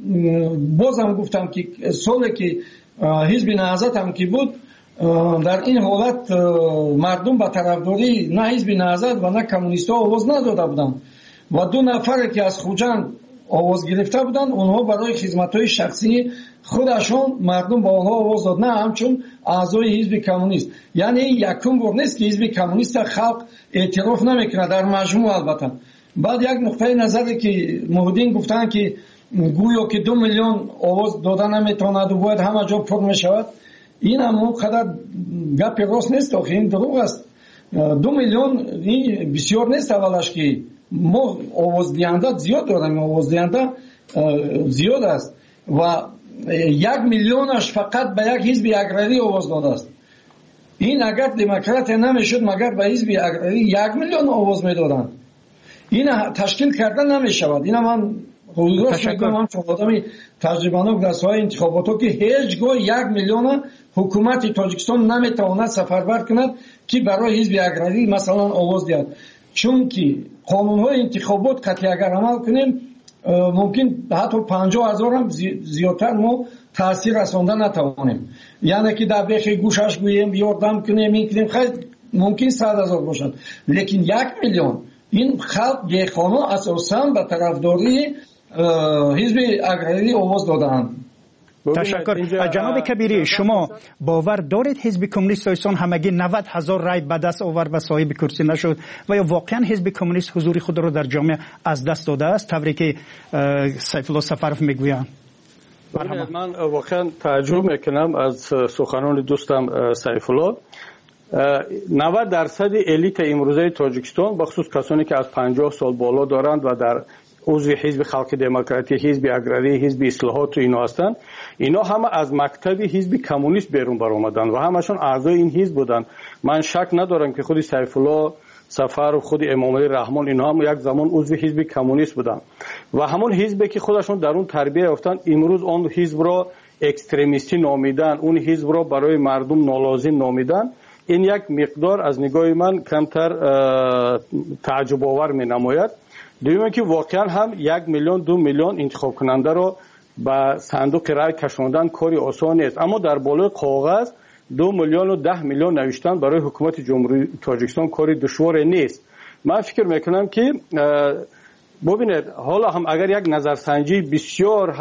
بازم گفتم که سالی که حزب نهضت هم که بود در این حالت مردم به طرفداری نه حزب نهضت و نه کمونیست‌ها آواز نداده بودند و 2 نفر که از خوجند آواز گرفته بودند اونها برای خدمت‌های شخصی خودشون مردم با آنها آواز داد، نه همچون اعضای حزب کمونیست. یعنی یکم بار نیست که حزب کمونیست خلق اعتراف نمیکنه در مجموع. البته بعد یک نقطه نظری که مهدین گفتن که گویا که 2 میلیون آواز دادن نمیتواند و باید همه جا پر میشود، این هم اونقدر گپ راست نیست، آخه این دروغ است. 2 میلیون این بسیار نیست. اولش که ما آواز دهنده زیاد داریم، آواز دهنده زیاد است و 1 میلیونش فقط به یک حزب اقراری آواز داده است. این اگر دموکرات نمیشد مگر به حزب اقراری 1 میلیون آواز میدادند. این تشکیل کردن نمیشود. این من روزگاش میگم چون آدمی تجربه‌ناک در ساحه انتخابات که هیچگاه 1 میلیون حکومت تاجیکستان نمیتواند سفربر کند که برای حزب اقراری مثلا آواز دهد، چون که قانون‌های انتخابات قطعی اگر عمل کنیم ممکن حتی 50,000 هم زیادتر ما تاثیر رسانده نتوانیم. یعنی که در بیخ گوشش گوییم یاردم کنیم این کنیم خیلی ممکن 100,000 باشد، لیکن 1 میلیون این خلق دیخانه اساساً به طرفداری حزب اقراری آواز دادند. تشکر. جناب کبیری شما باور دارید حزب کمونیست تاجیکستان همگی 90,000 رای به دست آورد و صاحب کرسی نشد و یا واقعا حزب کمونیست حضور خود را در جامعه از دست داده است طوری که سیف الله سفرov میگویند؟ من واقعا تعجب میکنم از سخنان دوستم سیف الله. 90% الیت امروزه تاجیکستان بخصوص کسانی که از 50 سال بالا دارند و در عضو حزب خلق دموکراتی، حزب اقراری، حزب اصلاحات و اینا هستند، اینا همه از مکتب حزب کمونیست بیرون برآمدند و همشون اعضای این حزب بودند. من شک ندارم که خود سیف الله سفر و خود امام علی رحمان اینا هم یک زمان عضو حزب کمونیست بودند و همون حزبی که خودشون در اون تربیت یافتند امروز اون حزب را اکستریمیستی نامیدن، اون حزب را برای مردم نالازم نامیدن. این یک مقدار از نگاه من کمتر تعجب آور می نماید. دویمه که واقعا هم 1 میلیون 2 میلیون انتخاب کننده را به صندوق رای کشاندن کاری آسان نیست، اما در بالای کاغذ 2 میلیون و 10 میلیون نوشتن برای حکومت جمهوری تاجیکستان کاری دشوار نیست. من فکر میکنم که ببینید حالا هم اگر یک نظرسنجی بسیار هم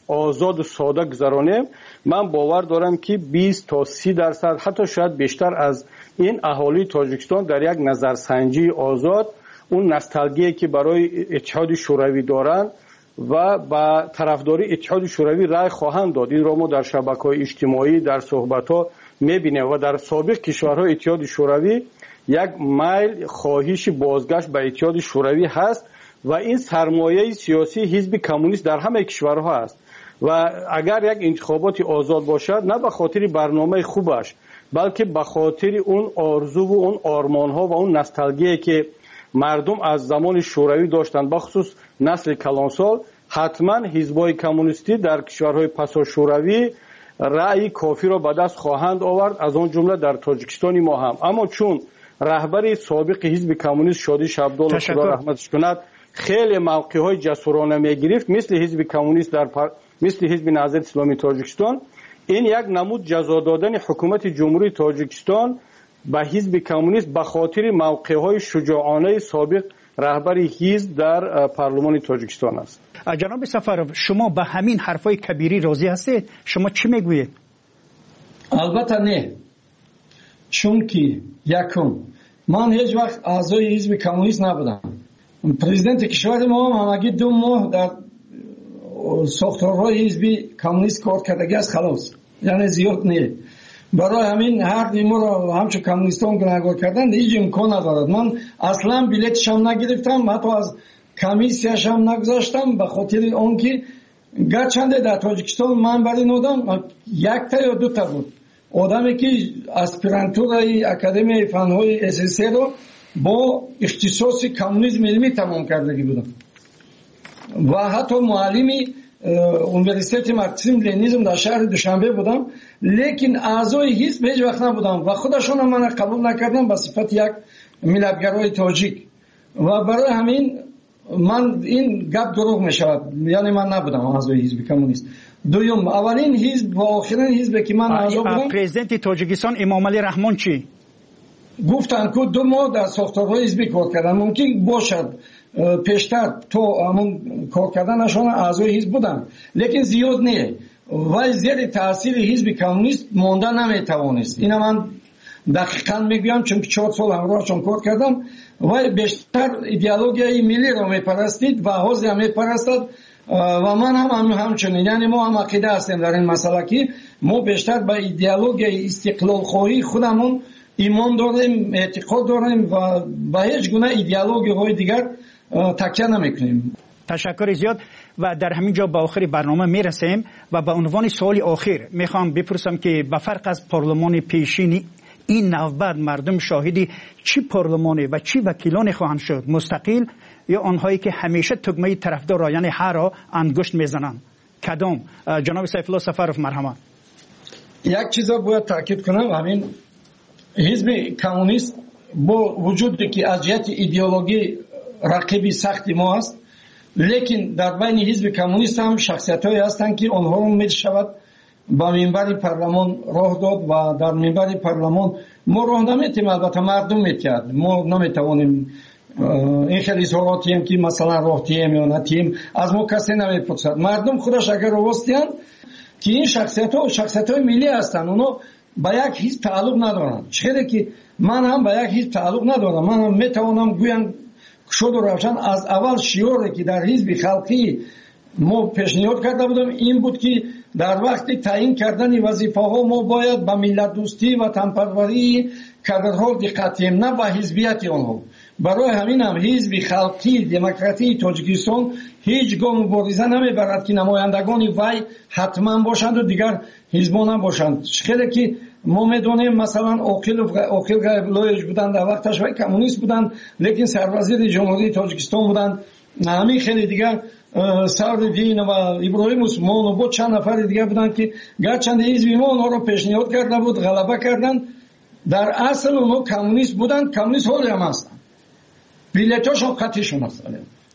آزاد و ساده گذرانیم، من باور دارم که 20 تا 30% حتی شاید بیشتر از این اهالی تاجیکستان در یک نظرسنجی آزاد اون نوستالژی که برای اتحاد شوروی دارند و با طرفداری اتحاد شوروی رای خواهند داد. این را ما در شبکه‌های اجتماعی در صحبت‌ها می‌بینیم و در سابق کشورهای اتحاد شوروی یک میل خواهش بازگشت به اتحاد شوروی هست و این سرمایه سیاسی حزب کمونیست در همه کشورها است و اگر یک انتخابات آزاد باشد نه به خاطر برنامه خوبش بلکه به خاطر اون آرزو و اون آرمان‌ها و اون نوستالژی که مردم از زمان شوروی داشتند، بخصوص نسل کلانسال، حتما حزب‌های کمونیستی در کشورهای پسا شوروی رأی کافی را به دست خواهند آورد، از آن جمله در تاجیکستان ما هم. اما چون رهبر سابق حزب کمونیست شادی شبدال خدا رحمتش کند خیلی موقع‌های جسورانه می‌گرفت مثل حزب کمونیست مثل حزب نهضت اسلامی تاجیکستان، این یک نمود جزا دادن حکومت جمهوری تاجیکستان به حزب کمونیست به خاطر موقع‌های شجاعانه سابق رهبر حزب در پارلمان تاجیکستان است. جناب سفرов شما به همین حرفای کبیری راضی هستید؟ شما چی میگویید؟ البته نه، چون که یکم من هیچ وقت اعضای حزب کمونیست نبودم. پرزیدنت کشور ما همگی 2 ماه در ساختارهای حزب کمونیست کار کردگی است، خلاص، یعنی زیاد نه. برای همین هر دیمو را همچون کمونیستان گناهکار کردن هیچ امکان ندارد. من اصلا بلیتش هم نگرفتم، حتی از کمیسیاش هم نگذاشتم، به خاطر آنکه گرچنده در تاجیکستان من برای نودم 1 تا یا 2 تا بود آدمی که اسپرانتورای اکادمی فنهای SSC رو با اختصاص کمونیسم علمی تمام کردگی بودم و حتی معلمی اونیورسیت مارکسیسم لنینیسم در شهر دوشنبه بودم، لیکن اعضای حزب هیچ وقت نبودم و خودشون هم من قبول نکردم به صفت یک ملتگرای تاجیک و برای همین من این گپ دروغ می شود، یعنی من نبودم اعضای حزب کمونیست. دوم، اولین حزب و آخرین حزب که من اعضا بودم پرزیدنت تاجیکستان امام علی رحمان چی گفتن که 2 ماه در ساختارهای حزبی کار کردن، ممکن باشد پیشتر تو همون کار کردنشان اعضای حزب بودن لیکن زیاد نه و زیر تاثیر حزب کمونیست ماندن نمیتوانست. اینا من دقیقاً میگم چون 4 سال همراهشون کار کردم و بیشتر ایدئولوژی ملی رو میپرستید و حزب هم میپرستد و من هم همچنین، یعنی ما هم عقیده هستیم در این مسئله که ما بیشتر به ایدئولوژی استقلال خواهی خودمون ایمان داریم، اعتقاد داریم و به هیچ گونه ایدئولوژی های دیگر تکیه نمیکنیم. تشکر زیاد و در همین جا به آخر برنامه میرسیم و به عنوان سوال آخر میخوام بپرسم که به فرق از پارلمان پیشین این نوبت مردم شاهدی چی پارلمانی و چی وکیلان خواهند شد، مستقل یا آنهایی که همیشه تگمه طرفدار را یعنی هر را انگشت میزنند؟ کدام؟ جناب سیف الله سفرov مرحمت. یک چیز را باید تاکید کنم، همین حزب کمونیست با وجودی که از جهت ایدئولوژی رقیبی سخت ما است، لیکن در بین حزب کمونیست هم شخصیت‌هایی هستند که آنها را می‌شود با منبر پارلمان راه داد و در منبر پارلمان ما راه نمی‌تیم، البته مردم می‌کرد، ما نمی‌توانیم این خیلی اظهاراتی هم که مثلا راه تیم یا نتیم از ما کسی نمی‌پرسد. مردم خودش اگر راستیان که این شخصیت‌های ملی هستند، اونا به یک حزب تعلق ندارند، چرا که من هم به یک حزب تعلق ندارم. من هم می‌توانم گویم شد و روشن از اول شیوری که در حزب خلقی ما پیشنهاد کرده بودم این بود که در وقت تعیین کردن وظیفه‌ها ما باید به ملت دوستی و وطنپروری کادرها دقت کنیم، نه به حزبیت آنها. برای همین هم حزب خلقی دموکراتی تاجیکستان هیچ گام مبارزه نمیبرد که نمایندگان وی حتما باشند و دیگر حزبان باشند. خیلی که ما میدونیم مثلا عاقل غیب‌الله بودند در وقتش و کمونیست بودند لیکن سروزیر جمهوری تاجیکستان بودند، همین خیلی دیگر سردین و ابراهیم عثمان و بود چند نفر دیگر بودند که گرچند حزب ما اونها رو پیشنهاد کرده بود غلبه کردند، در اصل اونها کمونیست بودند، کمونیست حالی هم هستند، بیلیتاشون قطعیشون هست.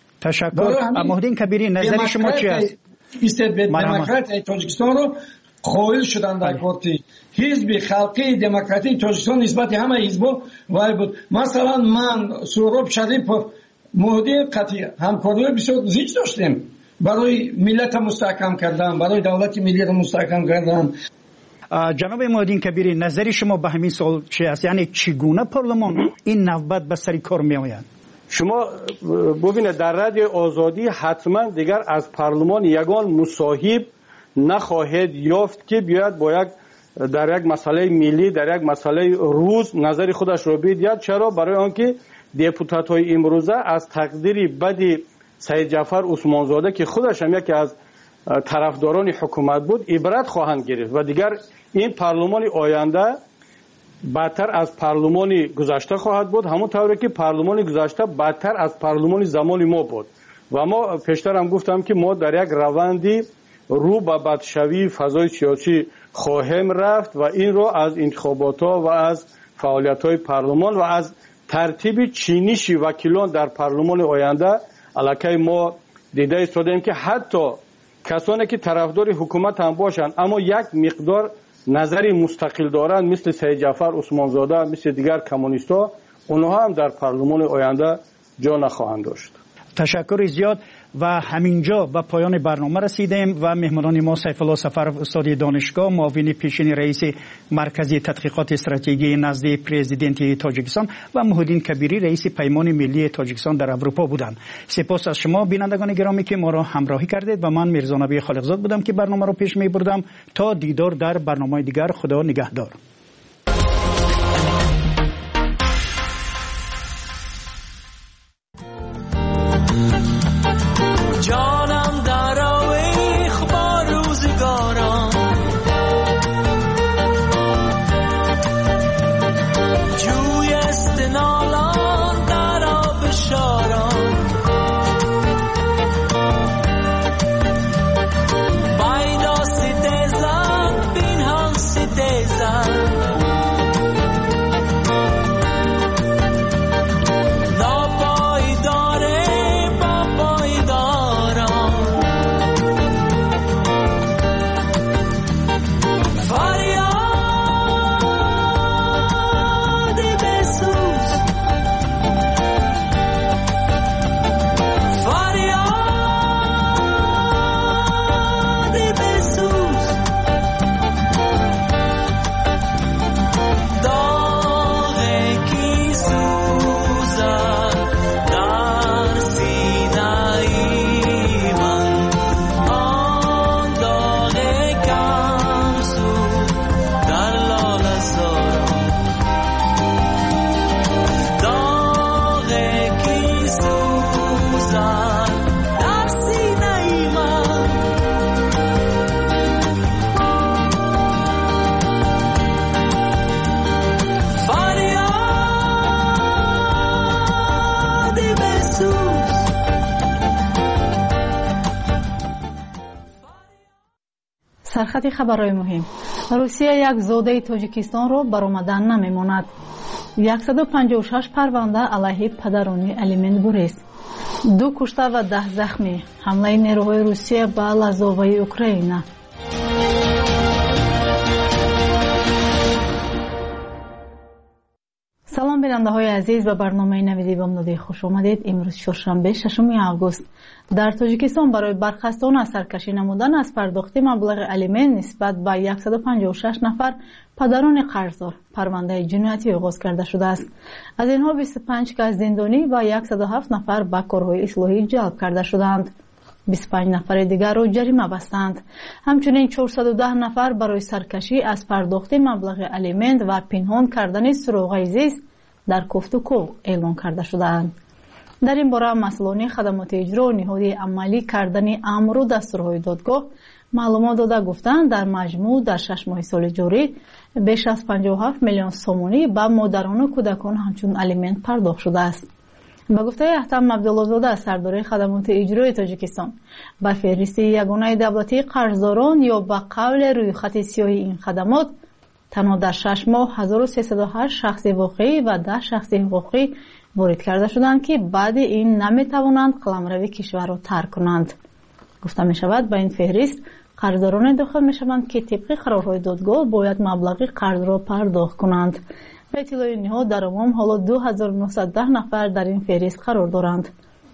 تشکر. محمدین کبیری نظر شما چی است؟ دموکرات تاجیکستان رو قائل شدن در کارتی حزب خلقی دموکراتی تاجیکستان نسبت همه حزبا وای بود. مثلا من سهراب شریف مهدی قطعی همکاری بسیار زیاد داشتیم برای ملت مستحکم کردن، برای دولت ملی مستحکم کردن. جناب معدین کبیری، نظر شما به همین سوال چی است؟ یعنی چگونه پارلمان این نوبت به سر کار می آید؟ شما ببینید در رادیو آزادی حتما دیگر از پارلمان یگان مصاحب نخواهد یافت که بیاید با یک در یک مسئله ملی، در یک مسئله روز نظر خودش را بدهد. چرا؟ برای آنکه دپوتات های امروزه از تقدیر بد سید جعفر عثمانزاده که خودش هم یکی از طرفداران حکومت بود عبرت خواهند گرفت و دیگر این پارلمان آینده بدتر از پارلمان گذشته خواهد بود، همون طوری که پارلمان گذشته بدتر از پارلمان زمان ما بود. و ما پیشتر هم گفتم که ما در یک روندی رو به بدشوی فضای سیاسی خواهیم رفت و این رو از انتخابات ها و از فعالیت های پارلمان و از ترتیب چینش وکیلان در پارلمان آینده علاکه ما دیده ایستادیم که حتی کسانی که طرفدار حکومت هم باشند اما یک مقدار نظری مستقل دارند مثل سید جعفر عثمانزاده، مثل دیگر کمونیست‌ها، اونها هم در پارلمان آینده جا نخواهند داشت. تشکر زیاد. و همینجا به پایان برنامه رسیدیم و مهمانان ما سیف الله سفرов استاد دانشگاه، معاون پیشین رئیس مرکز تحقیقات استراتژی نزد پرزیدنت تاجیکستان و محمدین کبیری رئیس پیمان ملی تاجیکستان در اروپا بودند. سپاس از شما بینندگان گرامی که ما را همراهی کردید و من میرزا نبی خالقزاد بودم که برنامه را پیش می بردم. تا دیدار در برنامه دیگر، خدا نگهدار. جانم در آویخ با روزگاران، جوی استنالان در آب شاران، بایدا ستیزن بین هم ستیزن، سرخط خبرهای مهم. روسیه یک زوده تاجیکستان را برآمدن نمیماند. 156 پرونده علیه پدران الیمنت گریز. 2 کشته و 10 زخمی. حمله نیروهای روسیه به لازووای اوکراین. سلام بیننده های عزیز، به برنامه نویدی بامدادی خوش آمدید. امروز چهارشنبه 6 آگوست در تاجیکستان برای برخواستان از سرکشی نمودن از پرداخت مبلغ الیمنت نسبت به 156 نفر پدران قرضدار پرونده جنایتی آغاز کرده شده است. از اینها 25 کس زندانی و 107 نفر به کارهای اصلاحی جلب کرده شدند. 25 نفر دیگر را جریمه بستند. همچنین 410 نفر برای سرکشی از پرداخت مبلغ الیمنت و پنهان کردن سروغ زیست در کوفت و کوغ اعلام کرده شدند. در این باره مسئولان خدمات اجرا و نهاد عملی کردن امر و دستورهای دادگاه معلومات داده گفتند در مجموع در 6 ماه سال جاری بیش از 57 میلیون سومانی به مادران و کودکان همچون الیمنت پرداخت شده است. با گفته احتم عبدالله‌زاده خدمات اجرای تاجیکستان با فهرست یگانه دولتی قرضداران یا با قول روی خط سیاه این خدمات تنها در 6 ماه 1308 شخص واقعی و 10 شخص حقوقی وارد کرده شدند که بعد این نمیتوانند قلمرو کشور را ترک کنند. گفته می شود با این فهرست قرضداران داخل می شوند که طبق قرارهای دادگاه باید مبلغ قرض را پرداخت کنند. به اطلاع نهاد در عموم حالا 2910 نفر در این فهرست قرار دارند.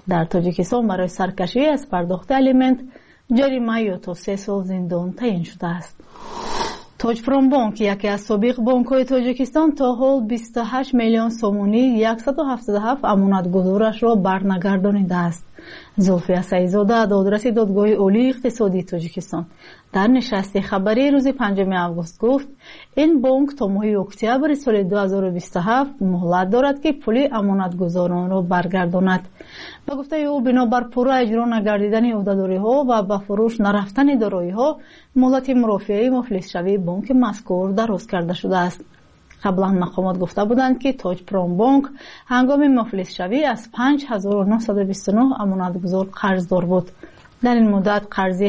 در تاجیکستان برای سرکشی از پرداخت الیمنت جریمه یا تا 3 سال زندان تعیین شده است. تاجپروم بانک یکی از سابق بانک‌های تاجیکستان تا حال 28 میلیون سومونی 177 امانتگزارش را برنگردانیده است. زلفیه سعیدزاده دادرس دادگاه عالی اقتصادی تاجیکستان در نشست خبری روز 5 آگوست گفت این بانک تا ماه اکتبر سال 2027 مهلت دارد که پول امانتگزاران را برگرداند. با گفته او بنابر پورا اجرا نگردیدن عهده‌داری‌ها و به فروش نرفتن دارایی‌ها مهلت مرافعه مفلس‌شوی بانک مذکور دراز کرده شده است. قبلا مقامات گفته بودند که تاجپروم بانک هنگام مفلس‌شوی از 5929 امانتگزار قرضدار بود. در این مدت قرضی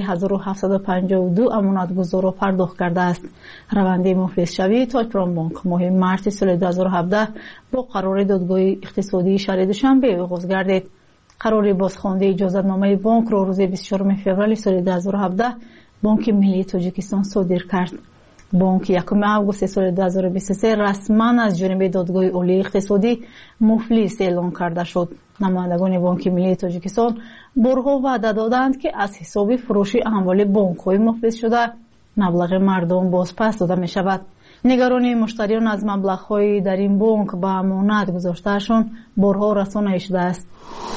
1752 امانتگزار را پرداخت کرده است. روند مفلس‌شوی تاجپروم بانک ماه مارس سال 2017 با قرار دادگاه اقتصادی شهر دوشنبه آغاز گردید. قرار بازخوانی اجازتنامه بانک را روز 24 فوریه سال 2017 بانک ملی تاجیکستان صادر کرد. بانک 1 آگوست سال 2023 رسما از جانب دادگاه عالی اقتصادی مفلس اعلام کرده شد. نمایندگان بانک ملی تاجیکستان بارها وعده دادند که از حساب فروش اموال بانک‌های مفلس شده مبلغ مردم بازپس داده می شود. نگرانی مشتریان از مبلغ‌های در این بانک به امانت گذاشتهشان بارها رسانه شده است.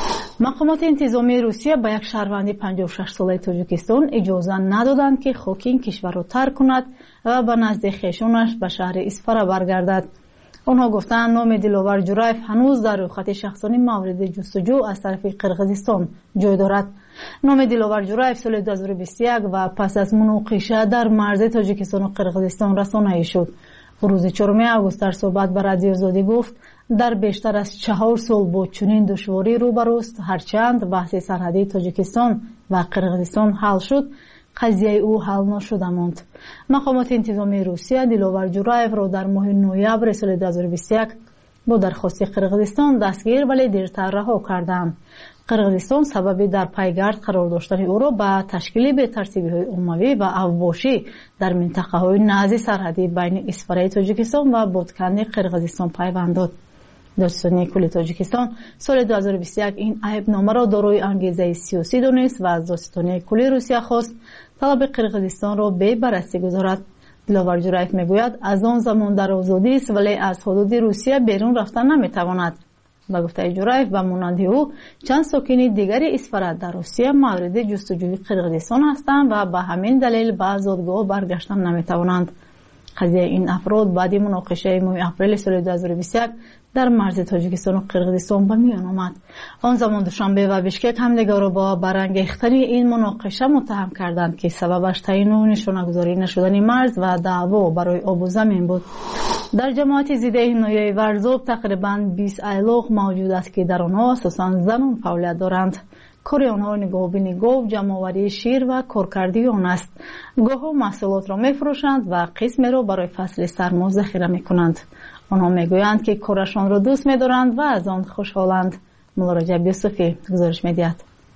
مقامات انتظامی روسیه به یک شهروند 56 ساله تاجیکستان اجازه ندادند که خاک این کشور را ترک کند و به نزد خویشانش به شهر اسفاره برگردد. آنها گفتند نام دلاور جورایف هنوز در رویخط شخصانی مورد جستجو از طرف قرقیزستان جای دارد. نام دلاور جورایف سال 2021 و پس از مناقشه در مرز تاجیکستان و قرقیزستان رسانه‌ای شد. روز 4 آگوست در صحبت با رادیو آزادی گفت در بیشتر از 4 سال با چنین دشواری روبروست، هرچند بحث سرحدی تاجیکستان و قرقیزستان حل شد قضیه او حل نشده ماند. مقامات انتظامی روسیه دلاور جورایف را در ماه نوامبر سال 2021 با درخواست قرقیزستان دستگیر ولی دیرتر رها کردند. قرقیزستان سبب در پیگرد قرار داشتن او را به تشکیل بی‌ترتیبی‌های عمومی و اوباشی در منطقه‌های نزدیک سرحدی بین اسفاره تاجیکستان و بادکن قرقیزستان پیوند داد. دادستانی کل تاجیکستان سال 2021 این عیبنامه را دارای انگیزه سیاسی دانست و از دادستانی کل روسیه خواست طلب قرقیزستان را به بررسی گذارد. دلاور جورایف میگوید از آن زمان در آزادی است ولی از حدود روسیه بیرون رفتن نمیتواند. با گفته جورایف و مانند او چند ساکن دیگر اسفاره در روسیه مورد جستجوی قرقیزستان هستند و به همین دلیل به آزادگاه برگشتن نمیتوانند. قضیه این افراد بعد مناقشه ماه اپریل سال 2021 در مرز تاجیکستان و قرقیزستان به میان آمد. آن زمان دوشنبه و بیشکک همدیگر را با برانگیختن این مناقشه متهم کردند که سببش تعیین و نشانه‌گذاری نشدن مرز و دعوا برای آب و زمین بود. در جماعت ضد ناحیه ورزاب تقریباً 20 ایلاق موجود است که در آنها اساساً زنان فعالیت دارند. کار آنها نگاه به نگاه جمع‌آوری شیر و کارکردی آن است. گاه محصولات را می‌فروشند و قسمی را برای فصل سرما ذخیره می‌کنند. آنها میگویند که کارشان را دوست می‌دارند و از آن خوشحالند. مولا رجب یوسفی گزارش می‌دهد.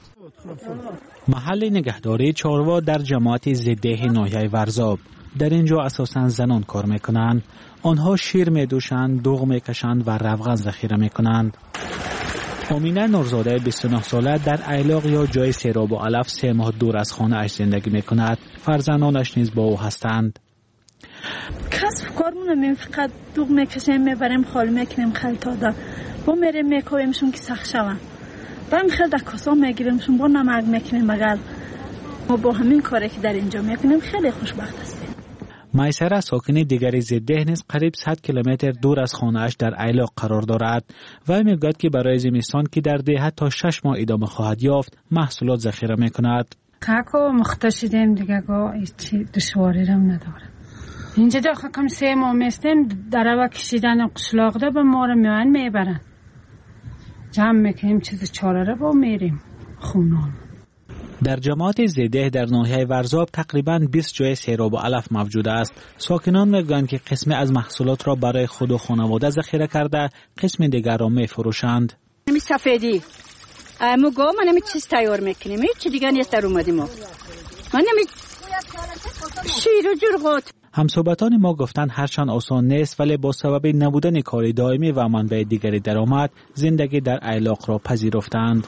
محل نگهداری چاروا در جماعت ضد ناحیه ورزاب در اینجا اساساً زنان کار می‌کنند. آنها شیر می‌دوشند، دوغ می‌کشند و روغن ذخیره می‌کنند. امینه نورزاده 29 ساله در ایلاق یا جای سیراب و علف 3 ماه دور از خانه اش زندگی میکند. فرزندانش نیز با او هستند. کسب کارمون فقط دوغ میکشیم، میبریم خالی میکنیم خلطاده با میریم میکویمشون که سخت شون برم خیلی در کاسا میگیریمشون با نمک میکنیم. مگر ما با همین کاری که در اینجا میکنیم خیلی خوشبخت هستیم. میسره ساکن دیگری ضده نیز قریب 100 کیلومتر دور از خانه‌اش در ایلاق قرار دارد و میگوید که برای زمستان که در ده تا 6 ماه ادامه خواهد یافت محصولات ذخیره میکند. کاکو مختشیدیم دیگه گو هیچ دشواری رو نداره. اینجا داخل کم 3 ماه میستیم در اول کشیدن قشلاق ده به ما رو میان میبرن. جمع میکنیم چیز چاره رو با میریم خونان. در جماعت زده در ناحیه ورزاب تقریباً 20 جای سیراب و علف موجود است. ساکنان میگویند که قسمی از محصولات را برای خود و خانواده ذخیره کرده، قسم دیگر را میفروشند. نمی سفیدی موگا من نمی چیز تیار میکنیم، هیچ دیگه نیست در اومدیم. من نمی شیر و جرغات. همصحبتان ما گفتند هرچند آسان نیست ولی با سبب نبودن کار دائمی و منبع دیگری درآمد زندگی در ایلاق را پذیرفتند.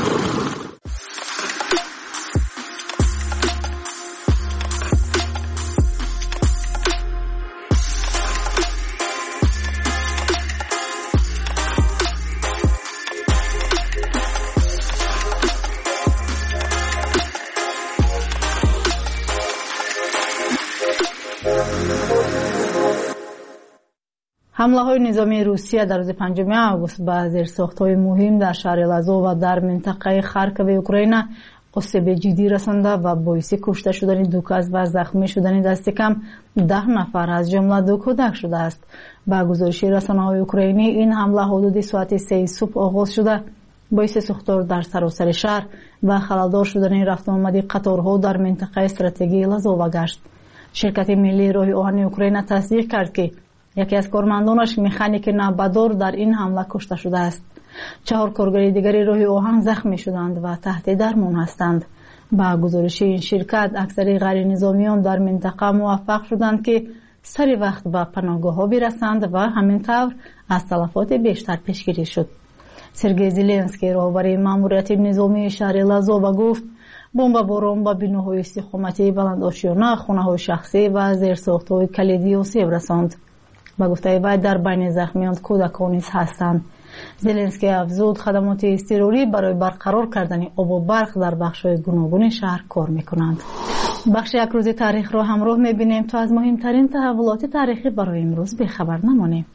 حمله‌های نظامی روسیه در روز 5 آگوست به زیرساخت‌های مهم در شهر لازو و در منطقه خارکوف اوکراین آسیب جدی رسانده و باعث کشته شدن 2 کس و زخمی شدن دست کم 10 نفر از جمله 2 کودک شده است. با گزارش رسانه‌های اوکراینی این حمله حدود ساعت 3 صبح آغاز شده باعث سوختار در سراسر شهر و خللدار شدن رفت و آمد قطارها در منطقه استراتژیک لازو گشت. شرکت ملی راه آهن اوکراین تصدیق کرد که یکی از کارمندانش مکانیک نوبدار در این حمله کشته شده است. 4 کارگر دیگری راه آهن زخمی شدند و تحت درمان هستند. با گزارش این شرکت اکثر غیر نظامیان در منطقه موفق شدند که سری وقت به پناهگاه‌ها برسند و همینطور از تلفات بیشتر پیشگیری شد. سرگئی زلنسکی رهبر ماموریت نظامی شهر لازو گفت بمباران به بناهای استخباراتی بلندآشیانه، خانه‌های شخصی و زیرساخت‌های کلیدی آسیب رساند. با گفته وی در بین زخمیان کودکان نیز هستند. زلنسکی افزود خدمات اضطراری برای برقرار کردن آب و برق در بخش‌های گوناگون شهر کار می‌کنند. بخش یک روز تاریخ را همراه می‌بینیم تا از مهمترین تحولات تاریخی برای امروز بخبر نمانیم.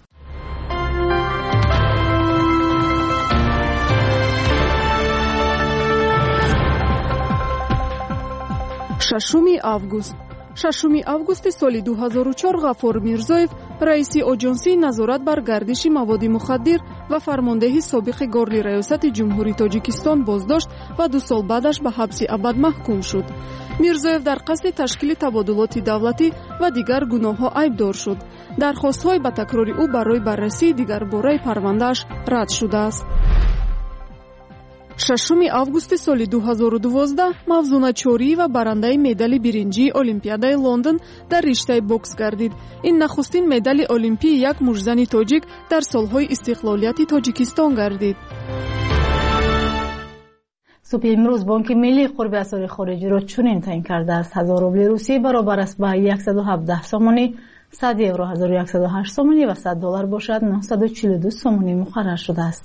6 августи соли 2004 ғаффор мирзоев раиси оҷонсии назорат бар гардиши маводи мухаддир ва фармондеҳи собиқи горли раёсати ҷумҳурии тоҷикистон боздошт ва 2 сол баъдаш ба ҳабси абад маҳкум шуд. мирзоев дар қасди ташкили табодулоти давлатӣ ва дигар гуноҳҳо айбдор шуд. дархостҳои ба такрори ӯ барои баррасии дигарбораи парвандааш рад шудааст. 6 августи соли 2012 Мавзуна Чорӣ ва барандаи медали биринҷии Олимпиадаи Лондон дар риштаи бокс гардид. Ин нахустин медали олимпии як мужзани тоҷик дар солҳои истиқлолияти Тоҷикистон гардид. صبح امروز بانک ملی قرب اسعار خارجی را چنین تعیین کرده است: 1000 روبل روسی برابر است به 117 سومانی، 100 یورو 1108 سومانی و 100 دلار باشد 942 سومانی مقرر شده است.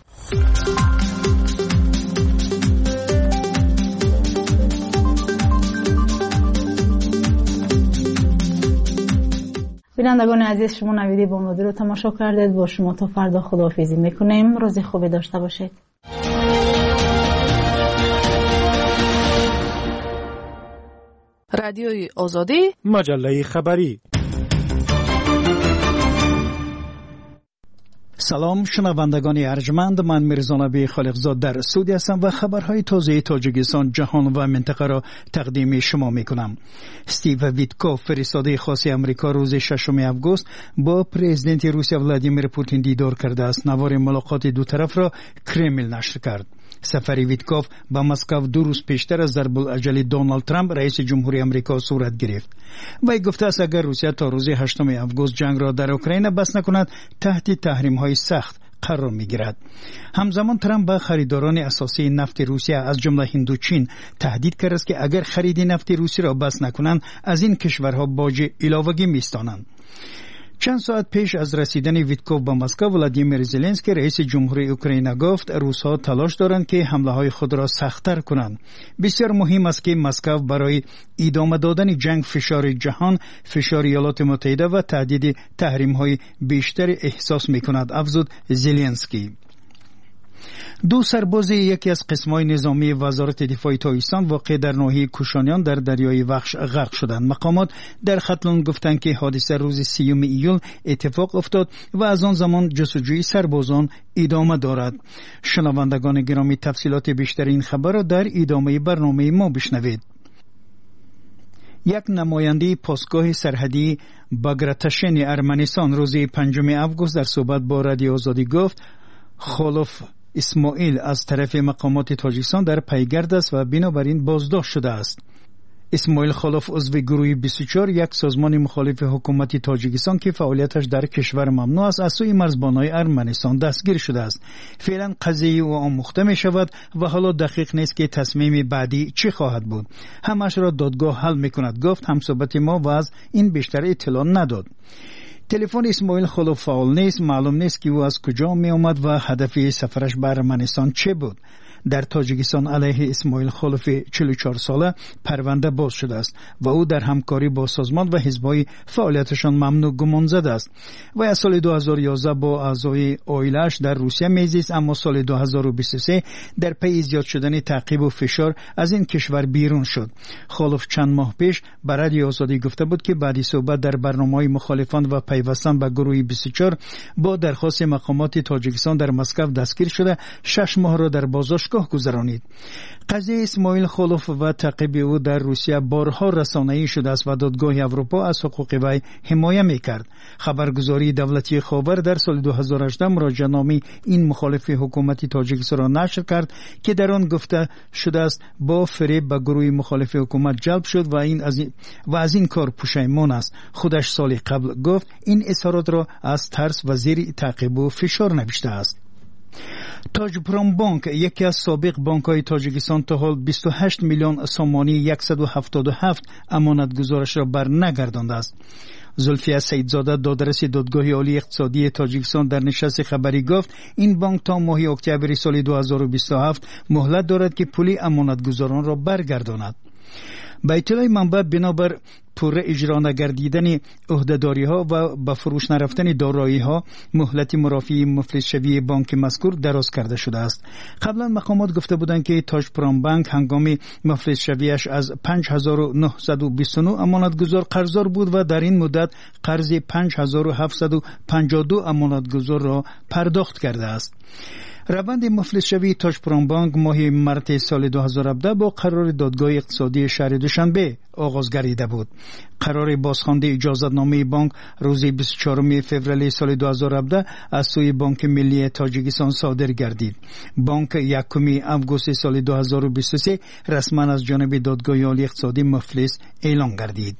بینندگان عزیز، شما نویدی بامدادی رو تماشا کردید. با شما تا فردا خداحافظی میکنیم. روز خوبی داشته باشید. رادیوی آزادی، مجله خبری. سلام شنوندگان ارجمند، من میرزا نبی خالقزاد در استودی هستم و خبرهای تازه تاجیکستان، جهان و منطقه را تقدیم شما میکنم. استیو ویتکوف فرستاده خاص امریکا روز 6 آگوست با پرزیدنت روسیه ولادیمیر پوتین دیدار کرده است. نوار ملاقات دو طرف را کرمل نشر کرد. سفر ویتکوف به مسکو 2 روز پیشتر از ضرب‌الاجل دونالد ترامپ رئیس جمهوری آمریکا صورت گرفت. وی گفته است اگر روسیه تا روز 8 آگوست جنگ را در اوکراین بس نکند تحت تحریم‌های سخت قرار می‌گیرد. همزمان ترامپ به خریداران اساسی نفت روسیه از جمله هند و چین تهدید کرده است که اگر خرید نفت روسی را بس نکنند از این کشورها باج علاوگی می‌ستانند. چند ساعت پیش از رسیدن ویتکوف به مسکو، ولادیمیر زلنسکی رئیس جمهوری اوکراین گفت روس‌ها تلاش دارند که حمله‌های خود را سخت‌تر کنند. بسیار مهم است که مسکو برای ادامه دادن جنگ فشار جهان، فشار ایالات متحده و تهدید تحریم‌های بیشتر احساس می‌کند، افزود زلنسکی. 2 سرباز یکی از قسم‌های نظامی وزارت دفاع تاجیکستان واقع در ناحیه کوشانیان در دریای وخش غرق شدند. مقامات در ختلون گفتند که حادثه روز 30 ایول اتفاق افتاد و از آن زمان جستجوی سربازان ادامه دارد. شنوندگان گرامی، تفصیلات بیشتر این خبر را در ادامه برنامه ما بشنوید. یک نماینده پاسگاه سرحدی باگراتشن ارمنستان روز 5 آگوست در صحبت با رادیو آزادی گفت خالف اسماعیل از طرف مقامات تاجیکستان در پیگرد است و بنابراین بازداشت شده است. اسماعیل خلوف عضو گروه 24 یک سازمان مخالف حکومت تاجیکستان که فعالیتش در کشور ممنوع است از سوی مرزبان‌های ارمنستان دستگیر شده است. فعلا قضیه او آموخته می شود و حالا دقیق نیست که تصمیم بعدی چی خواهد بود. همش را دادگاه حل می کند گفت. همصحبت ما و از این بیشتر اطلاع نداد. تلفن اسماعیل خلوف فعال نیست. معلوم نیست که او از کجا می آمد و هدف سفرش به ارمنستان چه بود. در تاجیکستان علیه اسماعیل خلوف 44 ساله پرونده باز شده است و او در همکاری با سازمان و حزب‌های فعالیتشان ممنوع گمان زده است. و از سال 2011 با اعضای عائله‌اش در روسیه میزیست، اما سال 2023 در پی زیاد شدن تعقیب و فشار از این کشور بیرون شد. خلوف چند ماه پیش به رادیو آزادی گفته بود که بعد صحبت در برنامه‌های مخالفان و پیوستن به گروه 24 با درخواست مقامات تاجیکستان در مسکو دستگیر شده 6 ماه را در بازداشت گذرانید. قضیه اسماعیل خلوف و تعقیب او در روسیه بارها رسانه‌ای شده است و دادگاه اروپا از حقوق وی حمایت می‌کرد. خبرگزاری دولتی خاور در سال 2018 مراجعه‌نامه این مخالف حکومت تاجیکستان را نشر کرد که در آن گفته شده است با فریب به گروه مخالف حکومت جلب شد و از این کار پشیمان است. خودش سال قبل گفت این اظهارات را از ترس و زیر تعقیب و فشار نوشته است. تاجپرام بانک یکی از سابق بانک‌های تاجیکستان تا حال 28 میلیون سامانی 177 امانتگزارش را برنگردانده است. زلفیه سیدزاده دادرس دادگاه عالی اقتصادی تاجیکستان در نشست خبری گفت این بانک تا ماه اکتبر سال 2027 مهلت دارد که پول امانتگزاران را برگرداند. به اطلاع منبع بنابر پوره اجرا نگردیدن عهده‌داری ها و به فروش نرفتن دارایی ها مهلت مرافعی مفلس شوی بانک مذکور دراز کرده شده است. قبلا مقامات گفته بودند که تاجپرام بانک هنگام مفلس شویش از 5929 امانتگزار قرضدار بود و در این مدت قرض 5752 امانتگزار را پرداخت کرده است. روند مفلس شوی تاجپرام بانک ماه مارس سال 2017 با قرار دادگاه اقتصادی شهر دوشنبه آغاز گردیده بود. قرار بازخوانده اجازتنامه بانک روز 24 فوریه سال 2017 از سوی بانک ملی تاجیکستان صادر گردید. بانک 1 آگوست سال 2023 رسما از جانب دادگاه عالی اقتصادی مفلس اعلام گردید.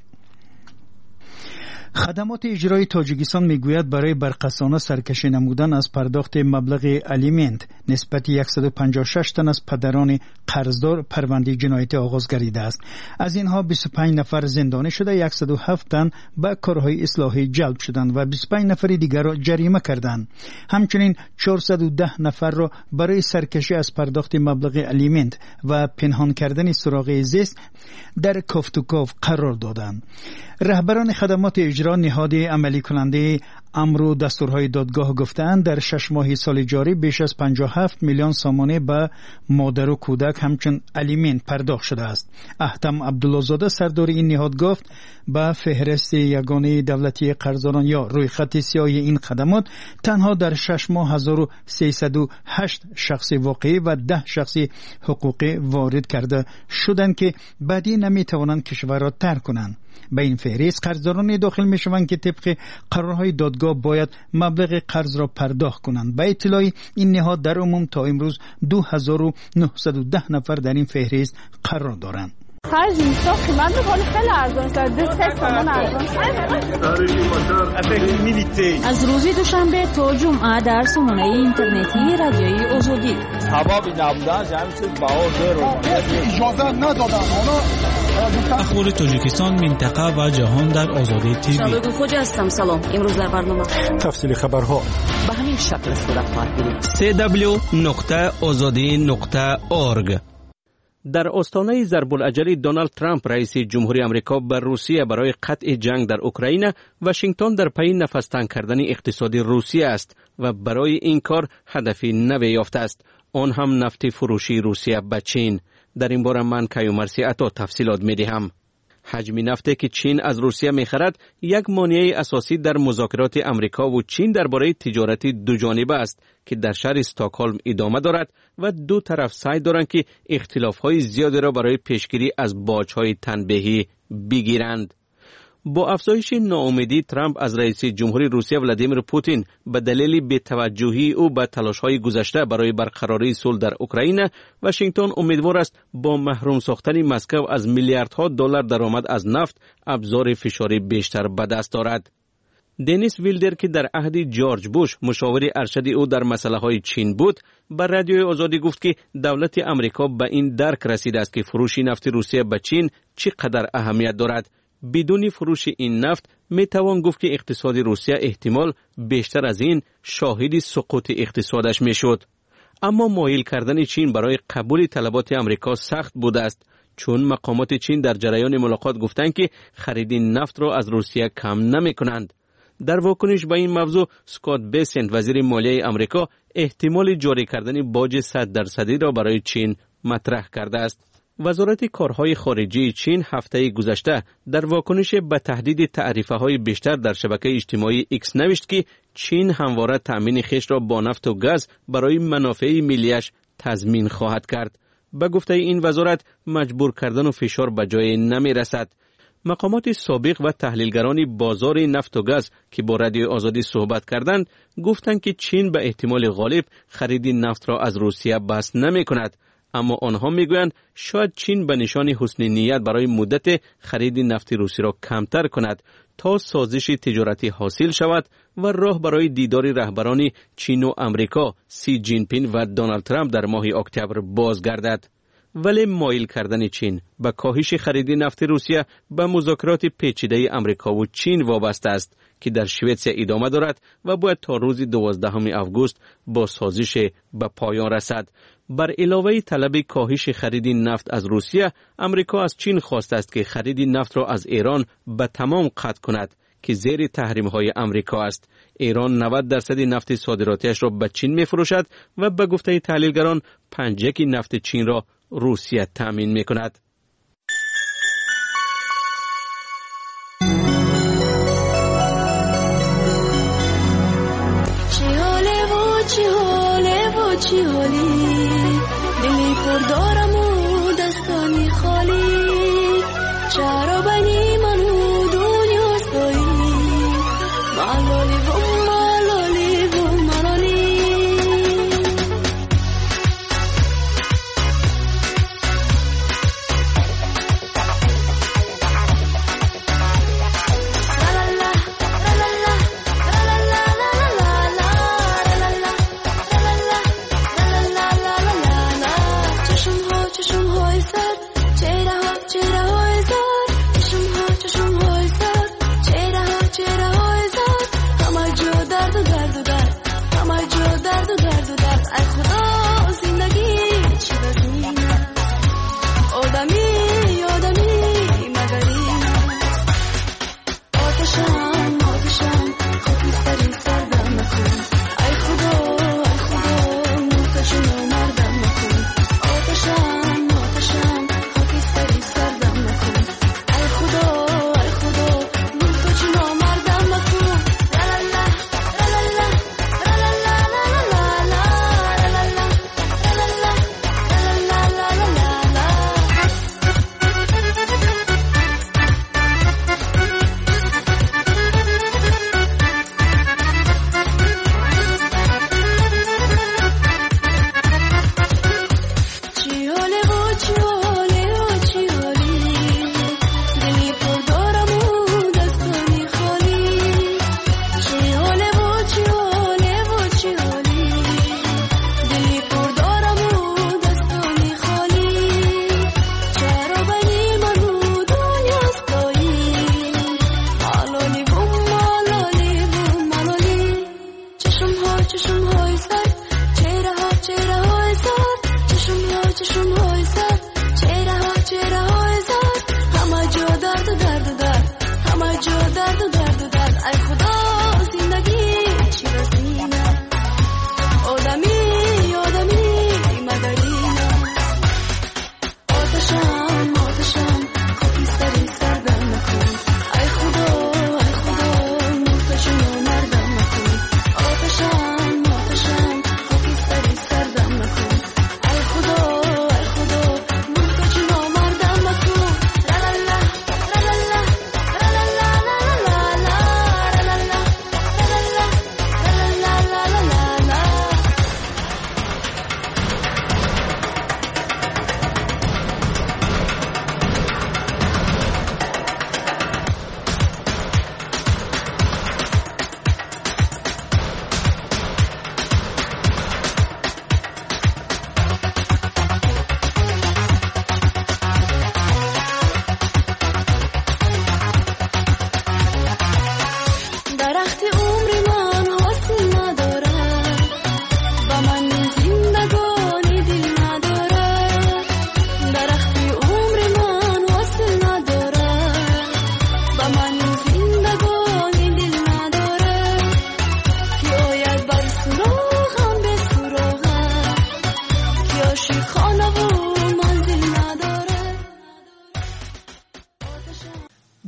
خدمات اجرایی تاجیکستان میگوید برای برقصانه سرکشی نمودن از پرداخت مبلغ الیمنت نسبت 156 تن از پدران قرضدار پرونده جنایتی آغاز گردیده است. از اینها 25 نفر زندانی شده، 107 تن به کارهای اصلاحی جلب شدند و 25 نفر دیگر را جریمه کردند. همچنین 410 نفر را برای سرکشی از پرداخت مبلغ الیمنت و پنهان کردن سراغ زیست در کافتوکاف قرار دادند. رهبران خدمات اجرا نهاد عملی کننده امر و دستورهای دادگاه گفتند در 6 ماه سال جاری بیش از 57 میلیون سامانه به مادر و کودک همچون الیمنت پرداخت شده است. احتم عبدالله زاده سردار این نهاد گفت به فهرست یگانه دولتی قرضداران یا روی خط سیاه این خدمات تنها در 6 ماه 1308 شخص واقعی و 10 شخص حقوقی وارد کرده شدند که بعدی نمیتوانند کشور را ترک کنند. به این فهرست قرضداران داخل می شوند که طبق قرارهای دادگاه باید مبلغ قرض را پرداخت کنند. به اطلاع این نهاد در عموم تا امروز 2910 نفر در این فهرست قرار دارند. خرج میشه قیمت بالا خیلی ارزان است. 2 تومان ارزان. از روز دوشنبه تا جمعه در سامانه اینترنتی رادیوی آزادی. هوا نبودن همین چیز بهار رو اجازه ندادن. اخبار تاجیکستان، منطقه و جهان در آزادی تیوی. شباب خوجا هستم. سلام. امروز در برنامه تفصیل خبرها به همین شکل صورت خواهد گرفت. www.azadi.org. در آستانه ضرب العجل دونالد ترامپ رئیس جمهوری آمریکا بر روسیه برای قطع جنگ در اوکراین، واشنگتن در پی نفس تنگ کردن اقتصادی روسیه است و برای این کار هدفی نوی یافته است، آن هم نفت فروشی روسیه به چین. در این باره من کیومرثی عطا تفصیلات می‌دهم. حجم نفتی که چین از روسیه می‌خرد یک مانع اساسی در مذاکرات آمریکا و چین درباره تجارت دوجانبه است که در شهر استکهلم ادامه دارد و دو طرف سعی دارند که اختلاف‌های زیادی را برای پیشگیری از باج‌های تنبیهی بگیرند. با افزایش ناامیدی ترامپ از رئیس جمهوری روسیه ولادیمیر پوتین به دلیل بی‌توجهی او به تلاش‌های گذشته برای برقراری صلح در اوکراین، واشنگتن امیدوار است با محروم ساختن مسکو از میلیاردها دلار درآمد از نفت ابزار فشاری بیشتر به دست دارد. دنیس ویلدر که در عهد جورج بوش مشاور ارشد او در مسائل چین بود، بر رادیوی آزادی گفت که دولت امریکا به این درک رسیده است که فروش نفت روسیه به چین چقدر اهمیت دارد. بدون فروش این نفت می توان گفت که اقتصاد روسیه احتمال بیشتر از این شاهد سقوط اقتصادش می شد. اما مایل کردن چین برای قبول طلبات امریکا سخت بوده است، چون مقامات چین در جریان ملاقات گفتند که خرید نفت را از روسیه کم نمی کنند. در واکنش به این موضوع، اسکات بیسنت وزیر مالیه امریکا احتمال جاری کردن باج 100% را برای چین مطرح کرده است. وزارت کارهای خارجی چین هفته گذشته در واکنش به تهدید تعرفه‌های بیشتر در شبکه اجتماعی ایکس نوشت که چین همواره تأمین خویش را با نفت و گاز برای منافع ملیش تضمین خواهد کرد. به گفته این وزارت، مجبور کردن و فشار به جای نمی رسد. مقامات سابق و تحلیلگران بازار نفت و گاز که با رادیو آزادی صحبت کردند، گفتند که چین به احتمال غالب خرید نفت را از روسیه بس نمی کند. اما آنها میگویند شاید چین به نشان حسن نیت برای مدت خرید نفت روسی را کمتر کند تا سازش تجارتی حاصل شود و راه برای دیدار رهبران چین و امریکا سی جین پینگ و دونالد ترامپ در ماه اکتبر بازگردد. ولی مایل کردن چین به کاهش خرید نفت روسیه به مذاکرات پیچیده امریکا و چین وابسته است که در سوئیسرلند ادامه دارد و باید تا روز 12 آگوست با سازش به پایان رسد. بر علاوه طلب کاهش خرید نفت از روسیه، امریکا از چین خواسته است که خرید نفت را از ایران به تمام قطع کند که زیر تحریم‌های امریکا است. ایران 90% نفت صادراتیش را به چین می‌فروشد و به گفته تحلیلگران 5% نفت چین را روسیه تامین می‌کند. چی حالی دلی پر دارم و دستانی خالی، چرا بنی منو دنیا سایی ملالی و ملالی و ملالی.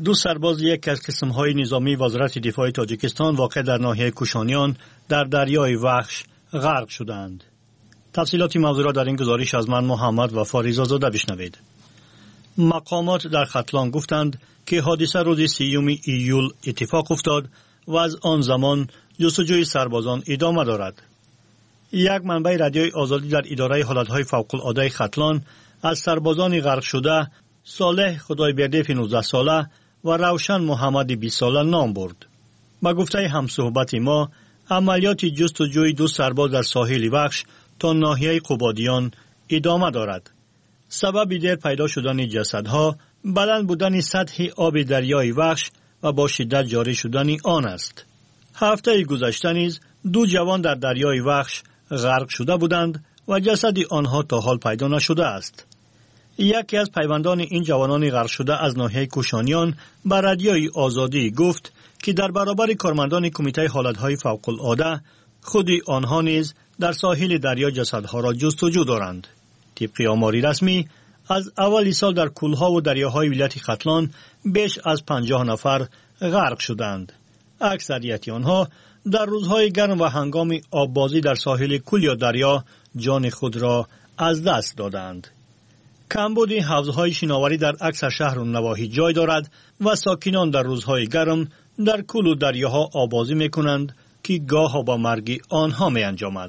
دو سرباز یک از قسم‌های نظامی وزارت دفاع تاجیکستان واقع در ناحیه کوشانیان در دریای وخش غرق شدند. تفصیلات موضوع را در این گزارش از من محمد و فاریزا زاده بشنوید. مقامات در ختلان گفتند که حادثه روز 30 ایول اتفاق افتاد و از آن زمان جستجوی سربازان ادامه دارد. یک منبع رادیوی آزادی در اداره حالتهای فوق‌العاده ختلان از سربازان غرق شده صالح خدایبرده 19 ساله و روشن محمد 20 ساله نام برد. با گفته همصحبت ما، عملیات جستجوی دو سرباز در ساحل وخش تا ناحیه قبادیان ادامه دارد. سبب دیر پیدا شدن جسدها بلند بودن سطح آب دریای وخش و با شدت جاری شدن آن است. هفته گذشته نیز دو جوان در دریای وخش غرق شده بودند و جسد آنها تا حال پیدا نشده است. یکی از پیوندان این جوانان غرق شده از ناحیه کوشانیان به رادیوی آزادی گفت که در برابر کارمندان کمیته حالتهای فوق‌العاده خود آنها نیز در ساحل دریا جسدها را جستجو دارند. طبق آماری رسمی از اول سال در کولها و دریاهای ولایت ختلان بیش از 50 نفر غرق شدند. اکثریت آنها در روزهای گرم و هنگام آببازی در ساحل کول یا دریا جان خود را از دست دادند. کمبود حوضهای شناوری در اکثر شهر و نواحی جای دارد و ساکنان در روزهای گرم در کول و دریاها آبازی میکنند که گاه با مرگ آنها می انجامد.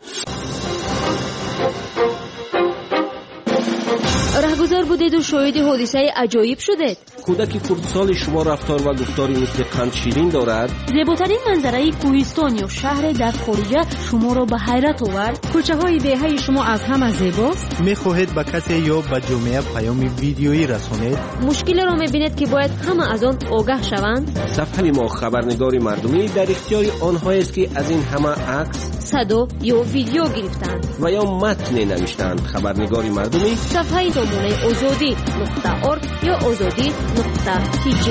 رهگذر بودید و شاهد حادثه عجایب شدید. کودک خردسال شما رفتار و گفتاری مثل قند شیرین دارد. زیباترین منظره کوهستان یا شهر در خارجه شما را به حیرت آورد. کوچه های دهه شما از همه زیباست. میخواهید به کسی یا به جامعه پیام ویدیویی رسانید. مشکل را میبینید که باید همه از آن آگاه شوند. صفحه ما خبرنگار مردمی در اختیار آنهایی است که از این همه عکس، صدا یا ویدیو گرفتند و یا متن نوشتند. خبرنگار مردمی صفحه دامنه azadi.org یا azadi.tj.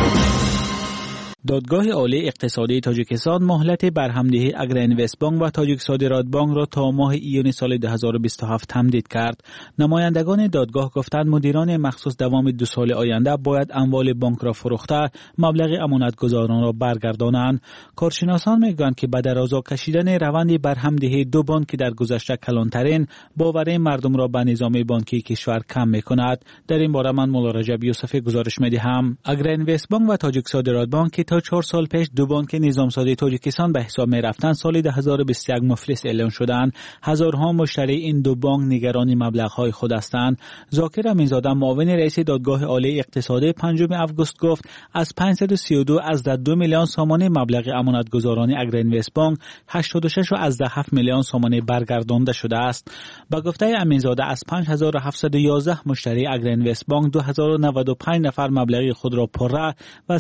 دادگاه عالی اقتصادی تاجیکستان مهلت برهمدهی اگرینوست بانک و تاجیک صادرات بانک را تا ماه ایون سال 2027 تمدید کرد. نمایندگان دادگاه گفتند مدیران مخصوص دوام 2 سال آینده باید اموال بانک را فروخته مبلغ امانتگزاران را برگردانند. کارشناسان میگویند که به درازا کشیدن روند برهمدهی دو بانک که در گذشته کلانترین باور مردم را به نظام بانکی کشور کم میکند. در این باره من مولا رجب یوسفی گزارش میدهم. اگرینوست بانک و تاجیک صادرات بانک که تا 4 سال پیش دو بانک نظام سازی تاجیکستان به حساب می رفتند سال 2021 مفلس اعلام شدند. هزارها مشتری این دو بانک نگران مبلغ‌های خود هستند. ذاکر امینزاده معاون رئیس دادگاه عالی اقتصادی 5 آگوست گفت از 532 از 2 میلیون سامانه مبلغ امانتگزاران اگرینوست بانک 86 از 7 میلیون سامانه برگردانده شده است. با گفته امینزاده از 5711 مشتری اگرینوست بانک 2095 نفر مبلغ خود را پره و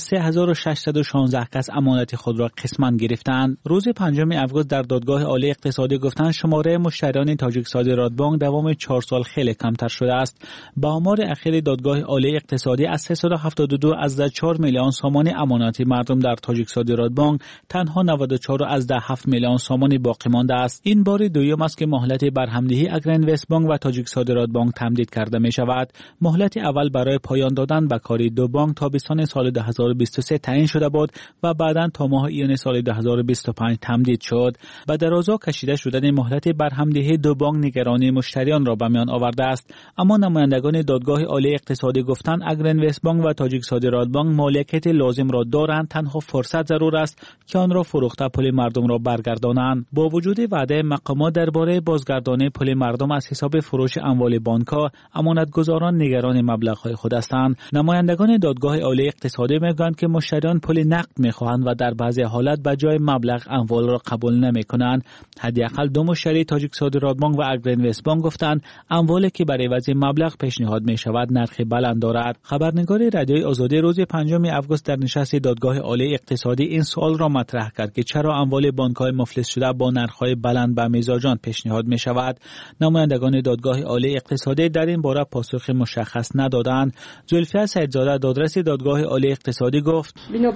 3616 کس امانت خود را قسماً گرفتند. روز 5 آگوست در دادگاه عالی اقتصادی گفتند شماره مشتریان تاجیک صادرات بانک دوام 4 سال خیلی کمتر شده است. با آمار اخیر دادگاه عالی اقتصادی از 372 از 4 میلیون سامانه امانتی مردم در تاجیک صادرات بانک تنها 94 از 7 میلیون سامانه باقی مانده است. این بار دوم است که مهلت برهمدهی اگرینوست بانک و تاجیک صادرات بانک تمدید کرده می شود. مهلت اول برای پایان دادن به کار دو بانک تابستان سال 2023 تعیین شده بود و بعداً تا ماه ایون سال 2025 تمدید شد. با درازا کشیده شدن مهلت برهمدهی دو بانک نگرانی مشتریان را به میان آورده است. اما نمایندگان دادگاه عالی اقتصادی گفتند اگرینوست بانک و تاجیک صادرات بانک مالکیت لازم را دارند، تنها فرصت ضرور است که آن را فروخته پول مردم را برگردانند. با وجود وعده مقامات درباره بازگردانی پول مردم از حساب فروش اموال بانک‌ها، امانتگزاران نگران مبلغ‌های خود هستند. نمایندگان دادگاه عالی اقتصادی میگویند که مشتریان پول نقد می‌خواهند و در بعضی حالات به جای مبلغ اموال را قبول نمی‌کنند. حداقل دو مشتری تاجیک صادرات بانک و اگرینوست بانک گفتند اموالی که برای عوض مبلغ پیشنهاد می‌شود نرخ بلند دارد. خبرنگار رادیوی آزادی روز 5 آگوست در نشست دادگاه عالی اقتصادی این سوال را مطرح کرد که چرا اموال بانک‌های مفلس شده با نرخ‌های بلند به میزاجان پیشنهاد می‌شود. نمایندگان دادگاه عالی اقتصادی در این باره پاسخ مشخص ندادند. زلفیه سیدزاده دادرس دادگاه عالی اقتصادی گفت بنابر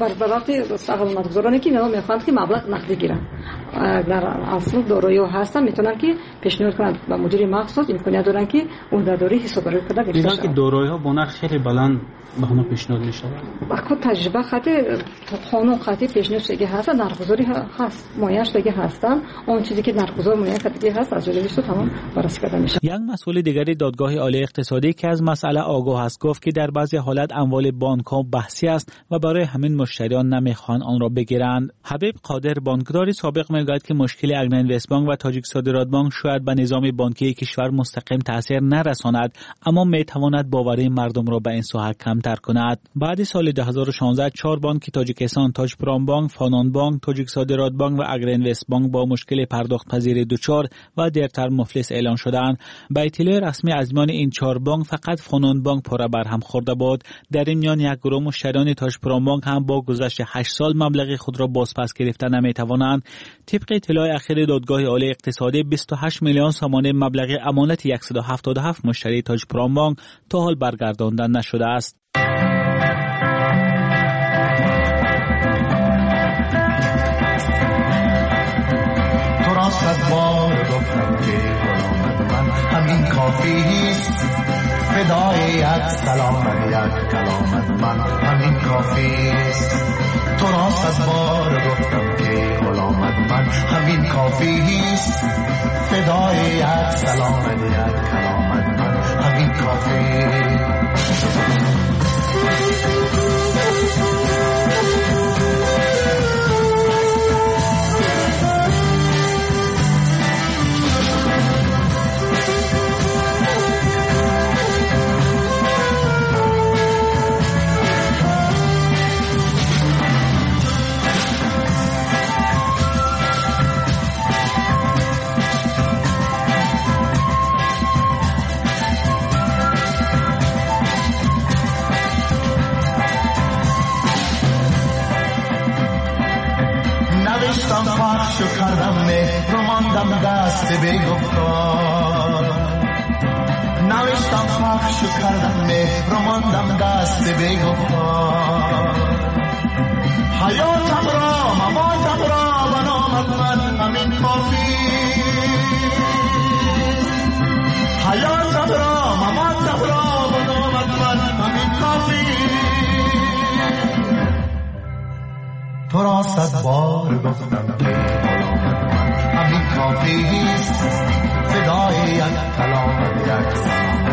در وقتی سرمایه‌گذارانی که میخوان که مبلغ نقدی گیرن در اصل دارایی هستن میتونن که پیشنهاد کنن و مدیر مخصوص امکانیت دارن که عهده‌داری حسابداری کنه. دیدن که دارایی ها با نرخ خیلی بلند به همون پیشنهاد میشه. با خود تجربه خاطی قانون خاطی پیشنهاد شده هست، نرخ‌گذاری هست، معین شده هستن. اون چیزی که نرخ‌گذار معین کرده هست از جلویش تمام بررسی کرده میشه. یک مسئول دیگری دادگاه عالی اقتصادی که از مسئله آگاه است گفت که در بعضی حالات اموال بانک‌ها بحثی است و برای همین مشتریان نمیخوان آن را بگیرند. حبیب قادر بانکداری سابق میگوید که مشکل اگرینوست بانک و تاجیک صادرات بانک شاید به نظام بانکی کشور مستقیم تاثیر نرساند، اما میتواند باوری مردم را به این ساحه کمتر کند. بعد سال 2016 4 بانک تاجیکستان، تاجپرام بانک، فانان بانک، تاجیک صادرات بانک و اگرینوست بانک با مشکل پرداخت پذیری دچار و دیرتر مفلس اعلان شدند. به اطلاع رسمی از میان این 4 بانک فقط فانان بانک پاره بر هم خورده بود. در این میان یک گروه مشتریان تاجپرام بانک هم با گذشت 8 سال مبلغ خود را بازپس گرفته نمیتوانند. طبق اطلاع اخیر دادگاه عالی اقتصادی 28 میلیون سامانه مبلغ امانت 177 مشتری تاجپرام بانک تا حال برگردانده نشده است. تو را صد بار گفتم که من همین کافیست، فدای یک سلام یک کلامت من همین کافیست. تو را صد بار گفتم که غلامت من همین کافیست، فدای یک سلام یک کلامت من همین کافیست. پخش کردم مهر و ماندم دست بی‌گفتار، نوشتم پخش کردم مهر و ماندم دست بی‌گفتار. حیاتم را مماتم را به نامت من همین کافی، حیاتم را مماتم را به نامت من همین کافی. تو را صد بار گفتم که غلامت من همین کافیست، فدای یک کلامت یک سلام